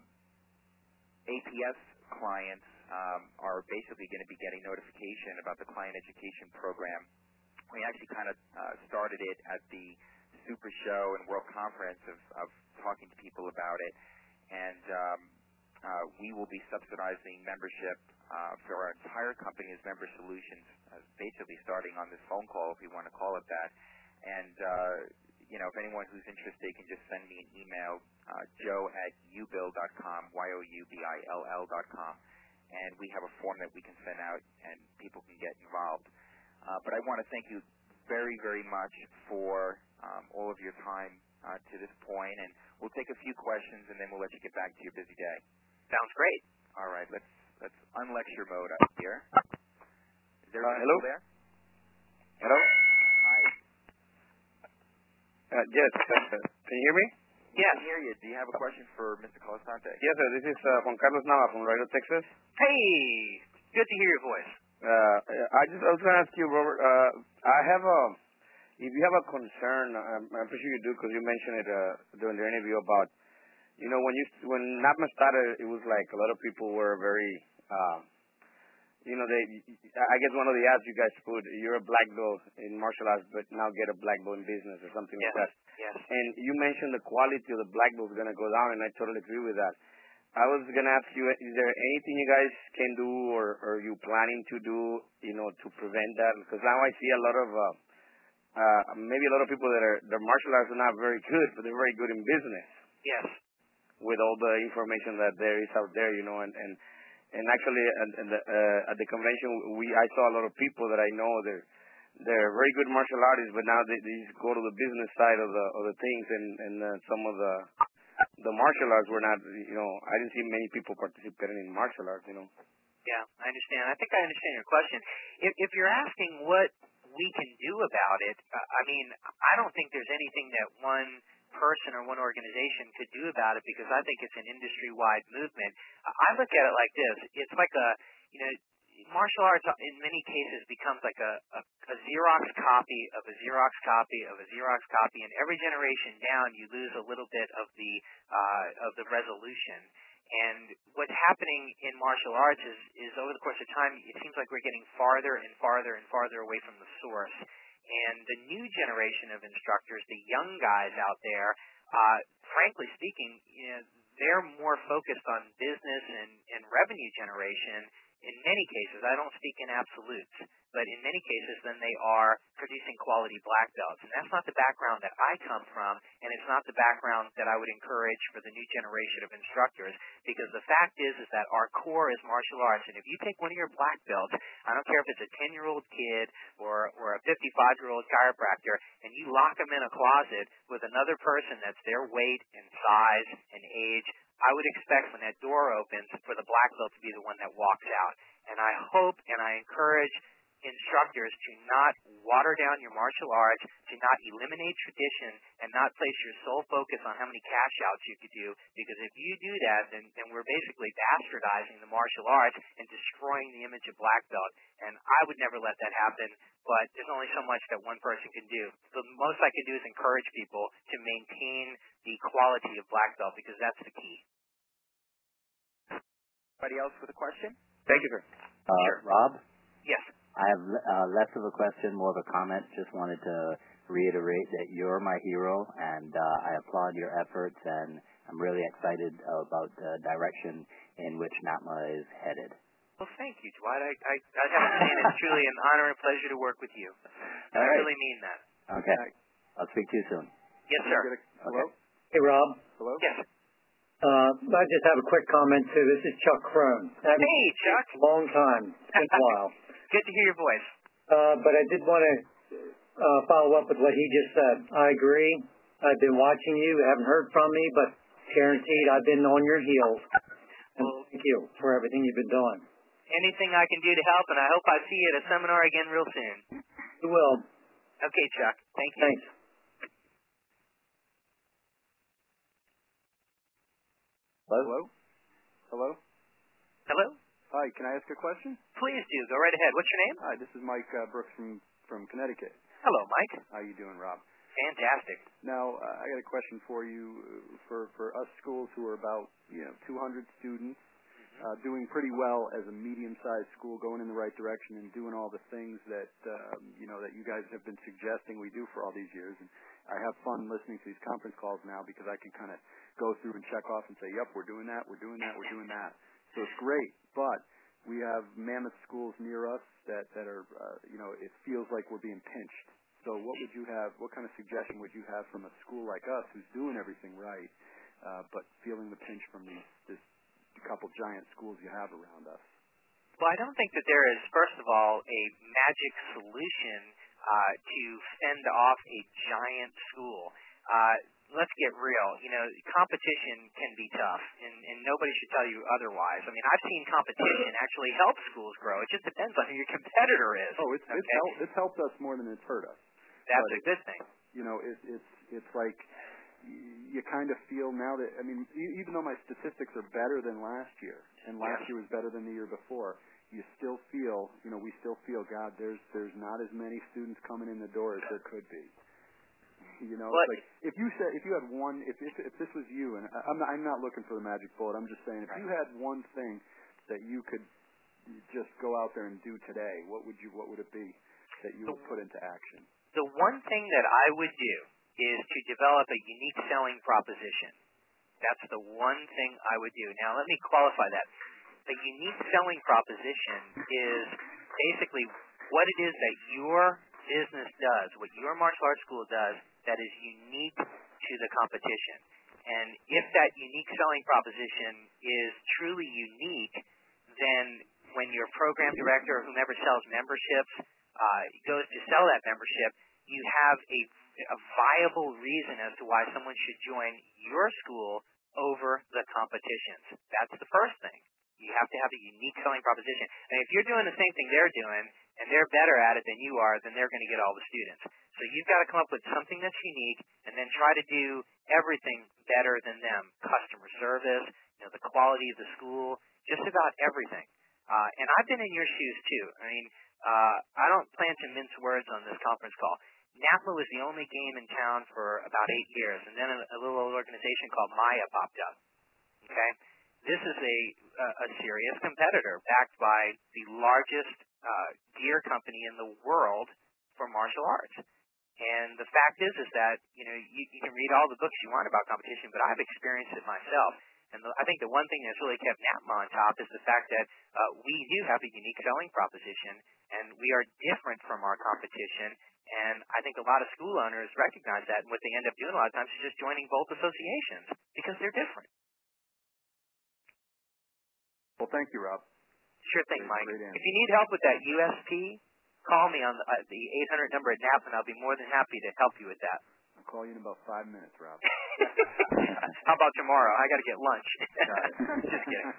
A P S clients um, are basically going to be getting notification about the client education program. We actually kind of uh, started it at the Super Show and World Conference of, of talking to people about it, and um, uh, we will be subsidizing membership Uh, for our entire company as Member Solutions, uh, basically starting on this phone call, if you want to call it that. And, uh, you know, if anyone who's interested can just send me an email, uh, joe at ubill dot com, Y O U B I L L dot com. And we have a form that we can send out, and people can get involved. Uh, but I want to thank you very, very much for um, all of your time uh, to this point. And we'll take a few questions, and then we'll let you get back to your busy day. Sounds great. All right, let's Let's unlecture mode up here. Is there uh, hello? there? Hello? Hi. Uh, yes. Uh, can you hear me? Yes. I can hear you. Do you have a question for Mister Colasanti? Yes, sir. This is uh, Juan Carlos Nava from Laredo, Texas. Hey, good to hear your voice. Uh, I just I was going to ask you, Robert. Uh, I have a. If you have a concern, I'm, I'm pretty sure you do because you mentioned it uh, during the interview about. You know, when you when NAPMA started, it was like a lot of people were very. Uh, you know, they, I guess one of the ads you guys put, you're a black belt in martial arts, but now get a black belt in business or something yes. like that. Yes. And you mentioned the quality of the black belt is going to go down, and I totally agree with that. I was going to ask you, is there anything you guys can do or, or you planning to do, you know, to prevent that? Because now I see a lot of, uh, uh, maybe a lot of people that are, their martial arts are not very good, but they're very good in business. Yes. With all the information that there is out there, you know, and, and And actually, at, at, the, uh, at the convention, we I saw a lot of people that I know they're they're very good martial artists, but now they, they just go to the business side of the of the things, and and uh, some of the the martial arts were not, you know, I didn't see many people participating in martial arts, you know. Yeah, I understand. I think I understand your question. If if you're asking what we can do about it, uh, I mean, I don't think there's anything that one person or one organization could do about it, because I think it's an industry-wide movement. I look at it like this. It's like a, you know, martial arts in many cases becomes like a, a, a Xerox copy of a Xerox copy of a Xerox copy, and every generation down you lose a little bit of the uh, of the resolution. And what's happening in martial arts is, is over the course of time, it seems like we're getting farther and farther and farther away from the source. And the new generation of instructors, the young guys out there, uh, frankly speaking, you know, they're more focused on business and, and revenue generation in many cases. I don't speak in absolutes, but in many cases than they are producing quality black belts. And that's not the background that I come from, and it's not the background that I would encourage for the new generation of instructors, because the fact is is that our core is martial arts. And if you take one of your black belts, I don't care if it's a ten-year-old kid or, or a fifty-five-year-old chiropractor, and you lock them in a closet with another person that's their weight and size and age, I would expect when that door opens for the black belt to be the one that walks out. And I hope and I encourage instructors to not water down your martial arts, to not eliminate tradition, and not place your sole focus on how many cash outs you could do, because if you do that, then, then we're basically bastardizing the martial arts and destroying the image of black belt. And I would never let that happen, but there's only so much that one person can do. The most I can do is encourage people to maintain the quality of black belt, because that's the key. Anybody else with a question? Thank you, sir. Uh, Sure. Rob? Yes. I have uh, less of a question, more of a comment. Just wanted to reiterate that you're my hero, and uh, I applaud your efforts, and I'm really excited about the direction in which NATMA is headed. Well, thank you, Dwight. I, I, I have to say it's truly an honor and pleasure to work with you. And All I right. really mean that. Okay. I'll speak to you soon. Yes, sir. Hello? Okay. Hey, Rob. Hello? Yes. Uh, I just have a quick comment, too. This is Chuck Crone. Hey, Chuck. Long time. It's been a while. Good to hear your voice. Uh, but I did want to uh, follow up with what he just said. I agree. I've been watching you. Haven't heard from me, but guaranteed I've been on your heels. And Well, thank you for everything you've been doing. anything I can do to help, and I hope I see you at a seminar again real soon. You will. Okay, Chuck. Thank you. Thanks. Hello? Hello? Hello? Hi, can I ask a question? Please do. Go right ahead. What's your name? Hi, this is Mike uh, Brooks from, from Connecticut. Hello, Mike. How you doing, Rob? Fantastic. Now, uh, I got a question for you uh, for, for us schools who are about, you know, two hundred students, uh, doing pretty well as a medium-sized school, going in the right direction and doing all the things that, um, you know, that you guys have been suggesting we do for all these years. And I have fun listening to these conference calls now because I can kind of go through and check off and say, yep, we're doing that, we're doing that, we're doing that. So it's great. But we have mammoth schools near us that, that are, uh, you know, it feels like we're being pinched. So what would you have, what kind of suggestion would you have from a school like us who's doing everything right, uh, but feeling the pinch from these, this couple giant schools you have around us? Well, I don't think that there is, first of all, a magic solution uh, to fend off a giant school. Uh, let's get real. You know, competition can be tough, and, and nobody should tell you otherwise. I mean, I've seen competition actually help schools grow. It just depends on who your competitor is. Oh, it's okay? it's, help, it's helped us more than it's hurt us. That's but a good thing. You know, it, it's it's like you kind of feel now that, I mean, even though my statistics are better than last year, and last yes. year was better than the year before, you still feel, you know, we still feel, God, there's there's not as many students coming in the door as there could be. You know, but, it's like if you said if you had one, if if, if this was you, and I'm not, I'm not looking for the magic bullet. I'm just saying, if right. you had one thing that you could you just go out there and do today, what would you what would it be that you would put into action? The one thing that I would do is to develop a unique selling proposition. That's the one thing I would do. Now, let me qualify that. A unique selling proposition is basically what it is that your business does, what your martial arts school does that is unique to the competition. And if that unique selling proposition is truly unique, then when your program director or whomever sells memberships uh, goes to sell that membership, you have a, a viable reason as to why someone should join your school over the competitions. That's the first thing. You have to have a unique selling proposition. And if you're doing the same thing they're doing and they're better at it than you are, then they're going to get all the students. So you've got to come up with something that's unique and then try to do everything better than them. Customer service, you know, the quality of the school, just about everything. Uh, and I've been in your shoes too. I mean, uh, I don't plan to mince words on this conference call. NAPMA was the only game in town for about eight years, and then a, a little old organization called Maya popped up. Okay? This is a, a, a serious competitor backed by the largest uh, gear company in the world for martial arts. And the fact is, is that, you know, you, you can read all the books you want about competition, but I've experienced it myself. And the, I think the one thing that's really kept NAPMA on top is the fact that uh, we do have a unique selling proposition, and we are different from our competition. And I think a lot of school owners recognize that, and what they end up doing a lot of times is just joining both associations because they're different. Well, thank you, Rob. Sure thing, Great, Mike. great If you need help with that U S P, call me on the, uh, the eight hundred number at NAPMA, and I'll be more than happy to help you with that. I'll call you in about five minutes, Rob. How about tomorrow? I got to get lunch. Got it. Just kidding.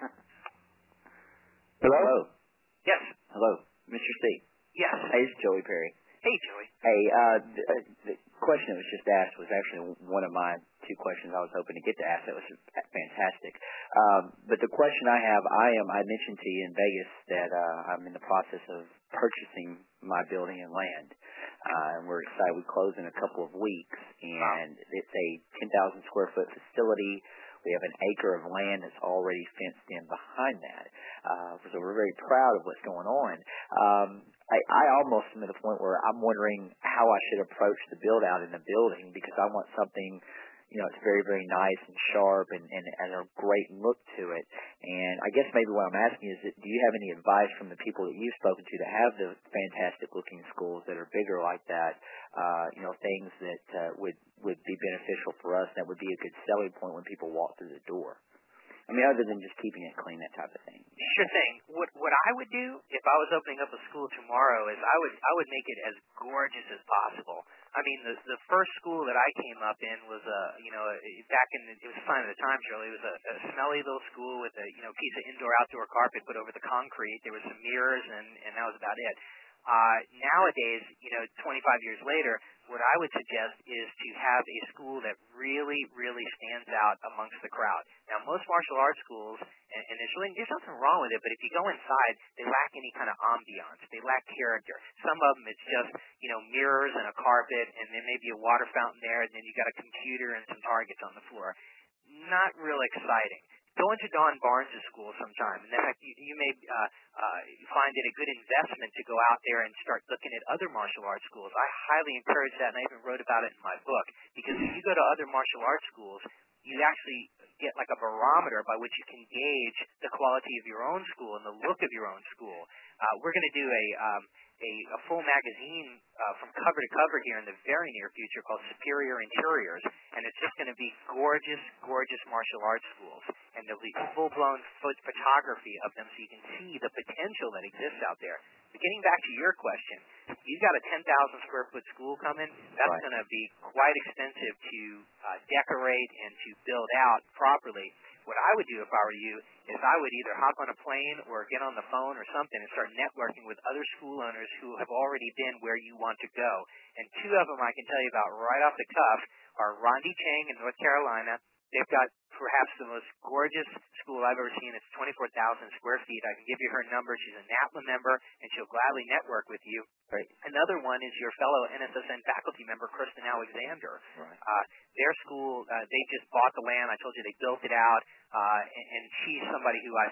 Hello? Hello. Yes. Hello, Mister C. Yes. Hey, it's Joey Perry. Hey, Joey. Hey, uh, the, the question that was just asked was actually one of my two questions I was hoping to get to ask. That was fantastic. Um, but the question I have, I am, I mentioned to you in Vegas that uh, I'm in the process of purchasing my building and land. Uh, and we're excited. We close in a couple of weeks, and it's a ten thousand square foot facility. We have an acre of land that's already fenced in behind that. Uh, so we're very proud of what's going on. Um, I, I almost am at the point where I'm wondering how I should approach the build out in the building, because I want something, you know, it's very, very nice and sharp and, and, and a great look to it. And I guess maybe what I'm asking is, that do you have any advice from the people that you've spoken to that have the fantastic looking schools that are bigger like that, uh, you know, things that uh, would, would be beneficial for us, that would be a good selling point when people walk through the door? I mean, other than just keeping it clean, that type of thing. Sure thing. What what I would do if I was opening up a school tomorrow is I would I would make it as gorgeous as possible. I mean, the the first school that I came up in was a you know a, back in the, it was a sign of the times really. It was a, a smelly little school with a you know piece of indoor outdoor carpet put over the concrete. There were some mirrors and and that was about it. Uh, nowadays, you know, twenty-five years later, what I would suggest is to have a school that really, really stands out amongst the crowd. Now, most martial arts schools, and, and there's really there's nothing wrong with it, but if you go inside, they lack any kind of ambiance. They lack character. Some of them, it's just, you know, mirrors and a carpet, and then maybe a water fountain there, and then you got a computer and some targets on the floor. Not real exciting. Go into Don Barnes' school sometime, and in fact, you, you may uh, uh, find it a good investment to go out there and start looking at other martial arts schools. I highly encourage that, and I even wrote about it in my book, because if you go to other martial arts schools, you actually get like a barometer by which you can gauge the quality of your own school and the look of your own school. Uh, we're going to do a, um, a a full magazine uh, from cover to cover here in the very near future called Superior Interiors, and it's just going to be gorgeous, gorgeous martial arts schools, and there'll be full-blown ph- photography of them so you can see the potential that exists out there. But getting back to your question, you've got a ten thousand square foot school coming. That's right. Going to be quite expensive to uh, decorate and to build out properly. What I would do if I were you is I would either hop on a plane or get on the phone or something and start networking with other school owners who have already been where you want to go. And two of them I can tell you about right off the cuff are Rondi Chang in North Carolina. They've got perhaps the most gorgeous school I've ever seen. It's twenty-four thousand square feet. I can give you her number. She's a NAPMA member, and she'll gladly network with you. Right. Another one is your fellow N S S N faculty member, Kristen Alexander. Right. Uh, their school, uh, they just bought the land. I told you they built it out, uh, and, and she's somebody who I think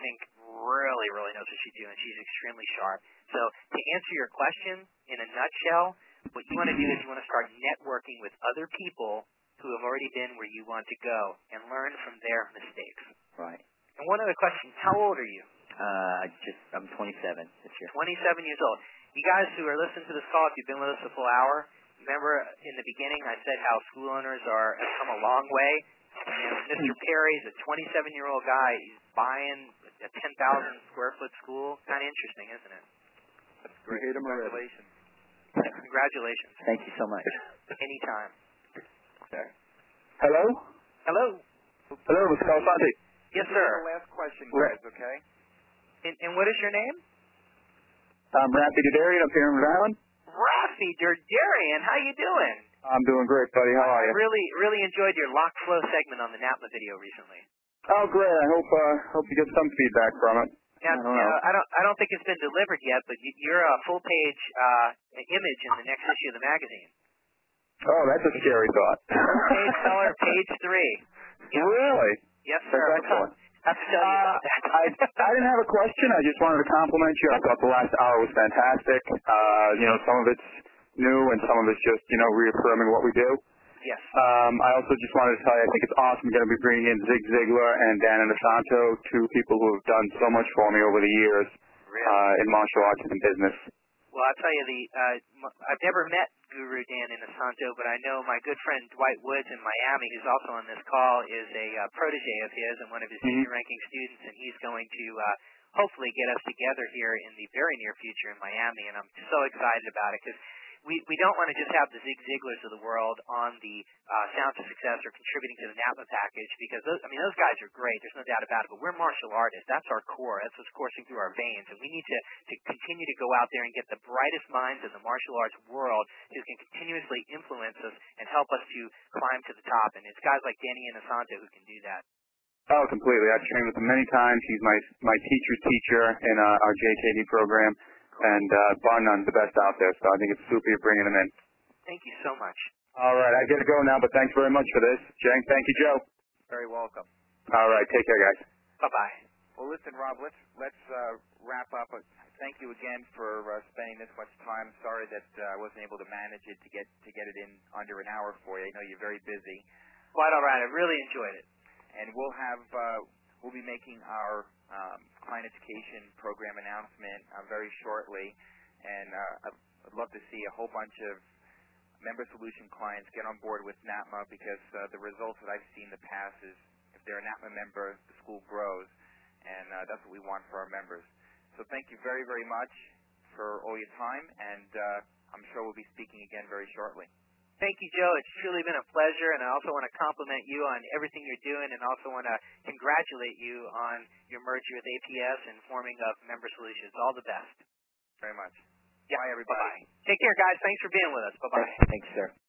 really, really knows what she's doing. She's extremely sharp. So to answer your question, in a nutshell, what you want to do is you want to start networking with other people who have already been where you want to go and learn from their mistakes. Right. And one other question, how old are you? Uh, I just, I'm twenty-seven this year. twenty-seven years old. You guys who are listening to this call, if you've been with us a full hour, remember in the beginning I said how school owners are have come a long way. And Mister Perry's a twenty-seven-year-old guy. He's buying a ten thousand square foot school. Kind of interesting, isn't it? That's great. Congratulations. Congratulations. Thank you so much. Anytime. Sorry. Hello? Hello. Hello, Mister Calasanti. Yes, This sir. is the last question, guys, okay? And, and what is your name? I'm Rafi Dudarian up here in Rhode Island. Rafi Durdarian. How you doing? I'm doing great, buddy. How are I you? really, really enjoyed your lock flow segment on the NAPMA video recently. Oh, great. I hope uh, hope you get some feedback from it. Yeah, I don't you know. know, I don't, I don't think it's been delivered yet, but you, you're a full page uh, image in the next issue of the magazine. Oh, that's a scary thought. Page color, page three. Yep. Really? Yes, sir. That's excellent. I have to tell you Uh, about that. I, I didn't have a question. I just wanted to compliment you. I thought the last hour was fantastic. Uh, you know, some of it's new and some of it's just, you know, reaffirming what we do. Yes. Um, I also just wanted to tell you, I think it's awesome going to be bringing in Zig Ziglar and Dan Inosanto, two people who have done so much for me over the years Really? uh, in martial arts and in business. Well, I'll tell you, the uh, m- I've never met Guru Dan Inosanto, but I know my good friend Dwight Woods in Miami, who's also on this call, is a uh, protege of his and one of his Mhm. senior-ranking students, and he's going to uh, hopefully get us together here in the very near future in Miami, and I'm so excited about it because we, we don't want to just have the Zig Ziglars of the world on the uh, Sound to Success or contributing to the NAPMA package because, those, I mean, those guys are great. There's no doubt about it, but we're martial artists. That's our core. That's what's coursing through our veins, and we need to, to continue to go out there and get the brightest minds in the martial arts world who can continuously influence us and help us to climb to the top, and it's guys like Danny Inosanto who can do that. Oh, completely. I've trained with him many times. He's my my teacher's teacher in uh, our J K D program, and uh, bar none, the best out there. So I think it's super you're bringing him in. Thank you so much. All right, I got to go now, but thanks very much for this. Jen, thank you, Joe. Very welcome. All right, take care, guys. Bye-bye. Well, listen, Rob, let's let's uh, wrap up. Uh, Thank you again for uh, spending this much time. Sorry that uh, I wasn't able to manage it to get to get it in under an hour for you. I know you're very busy. Quite all right. I really enjoyed it. And we'll have uh, we'll be making our um, client education program announcement uh, very shortly, and uh, I'd I'd love to see a whole bunch of member solution clients get on board with NAPMA because uh, the results that I've seen in the past is if they're a NAPMA member, the school grows, and uh, that's what we want for our members. So thank you very, very much for all your time, and uh, I'm sure we'll be speaking again very shortly. Thank you, Joe. It's truly been a pleasure, and I also want to compliment you on everything you're doing and also want to congratulate you on your merger with A P S and forming of Member Solutions. All the best. Very much. Yeah. Bye, everybody. Bye-bye. Take care, guys. Thanks for being with us. Bye-bye. Thanks, sir.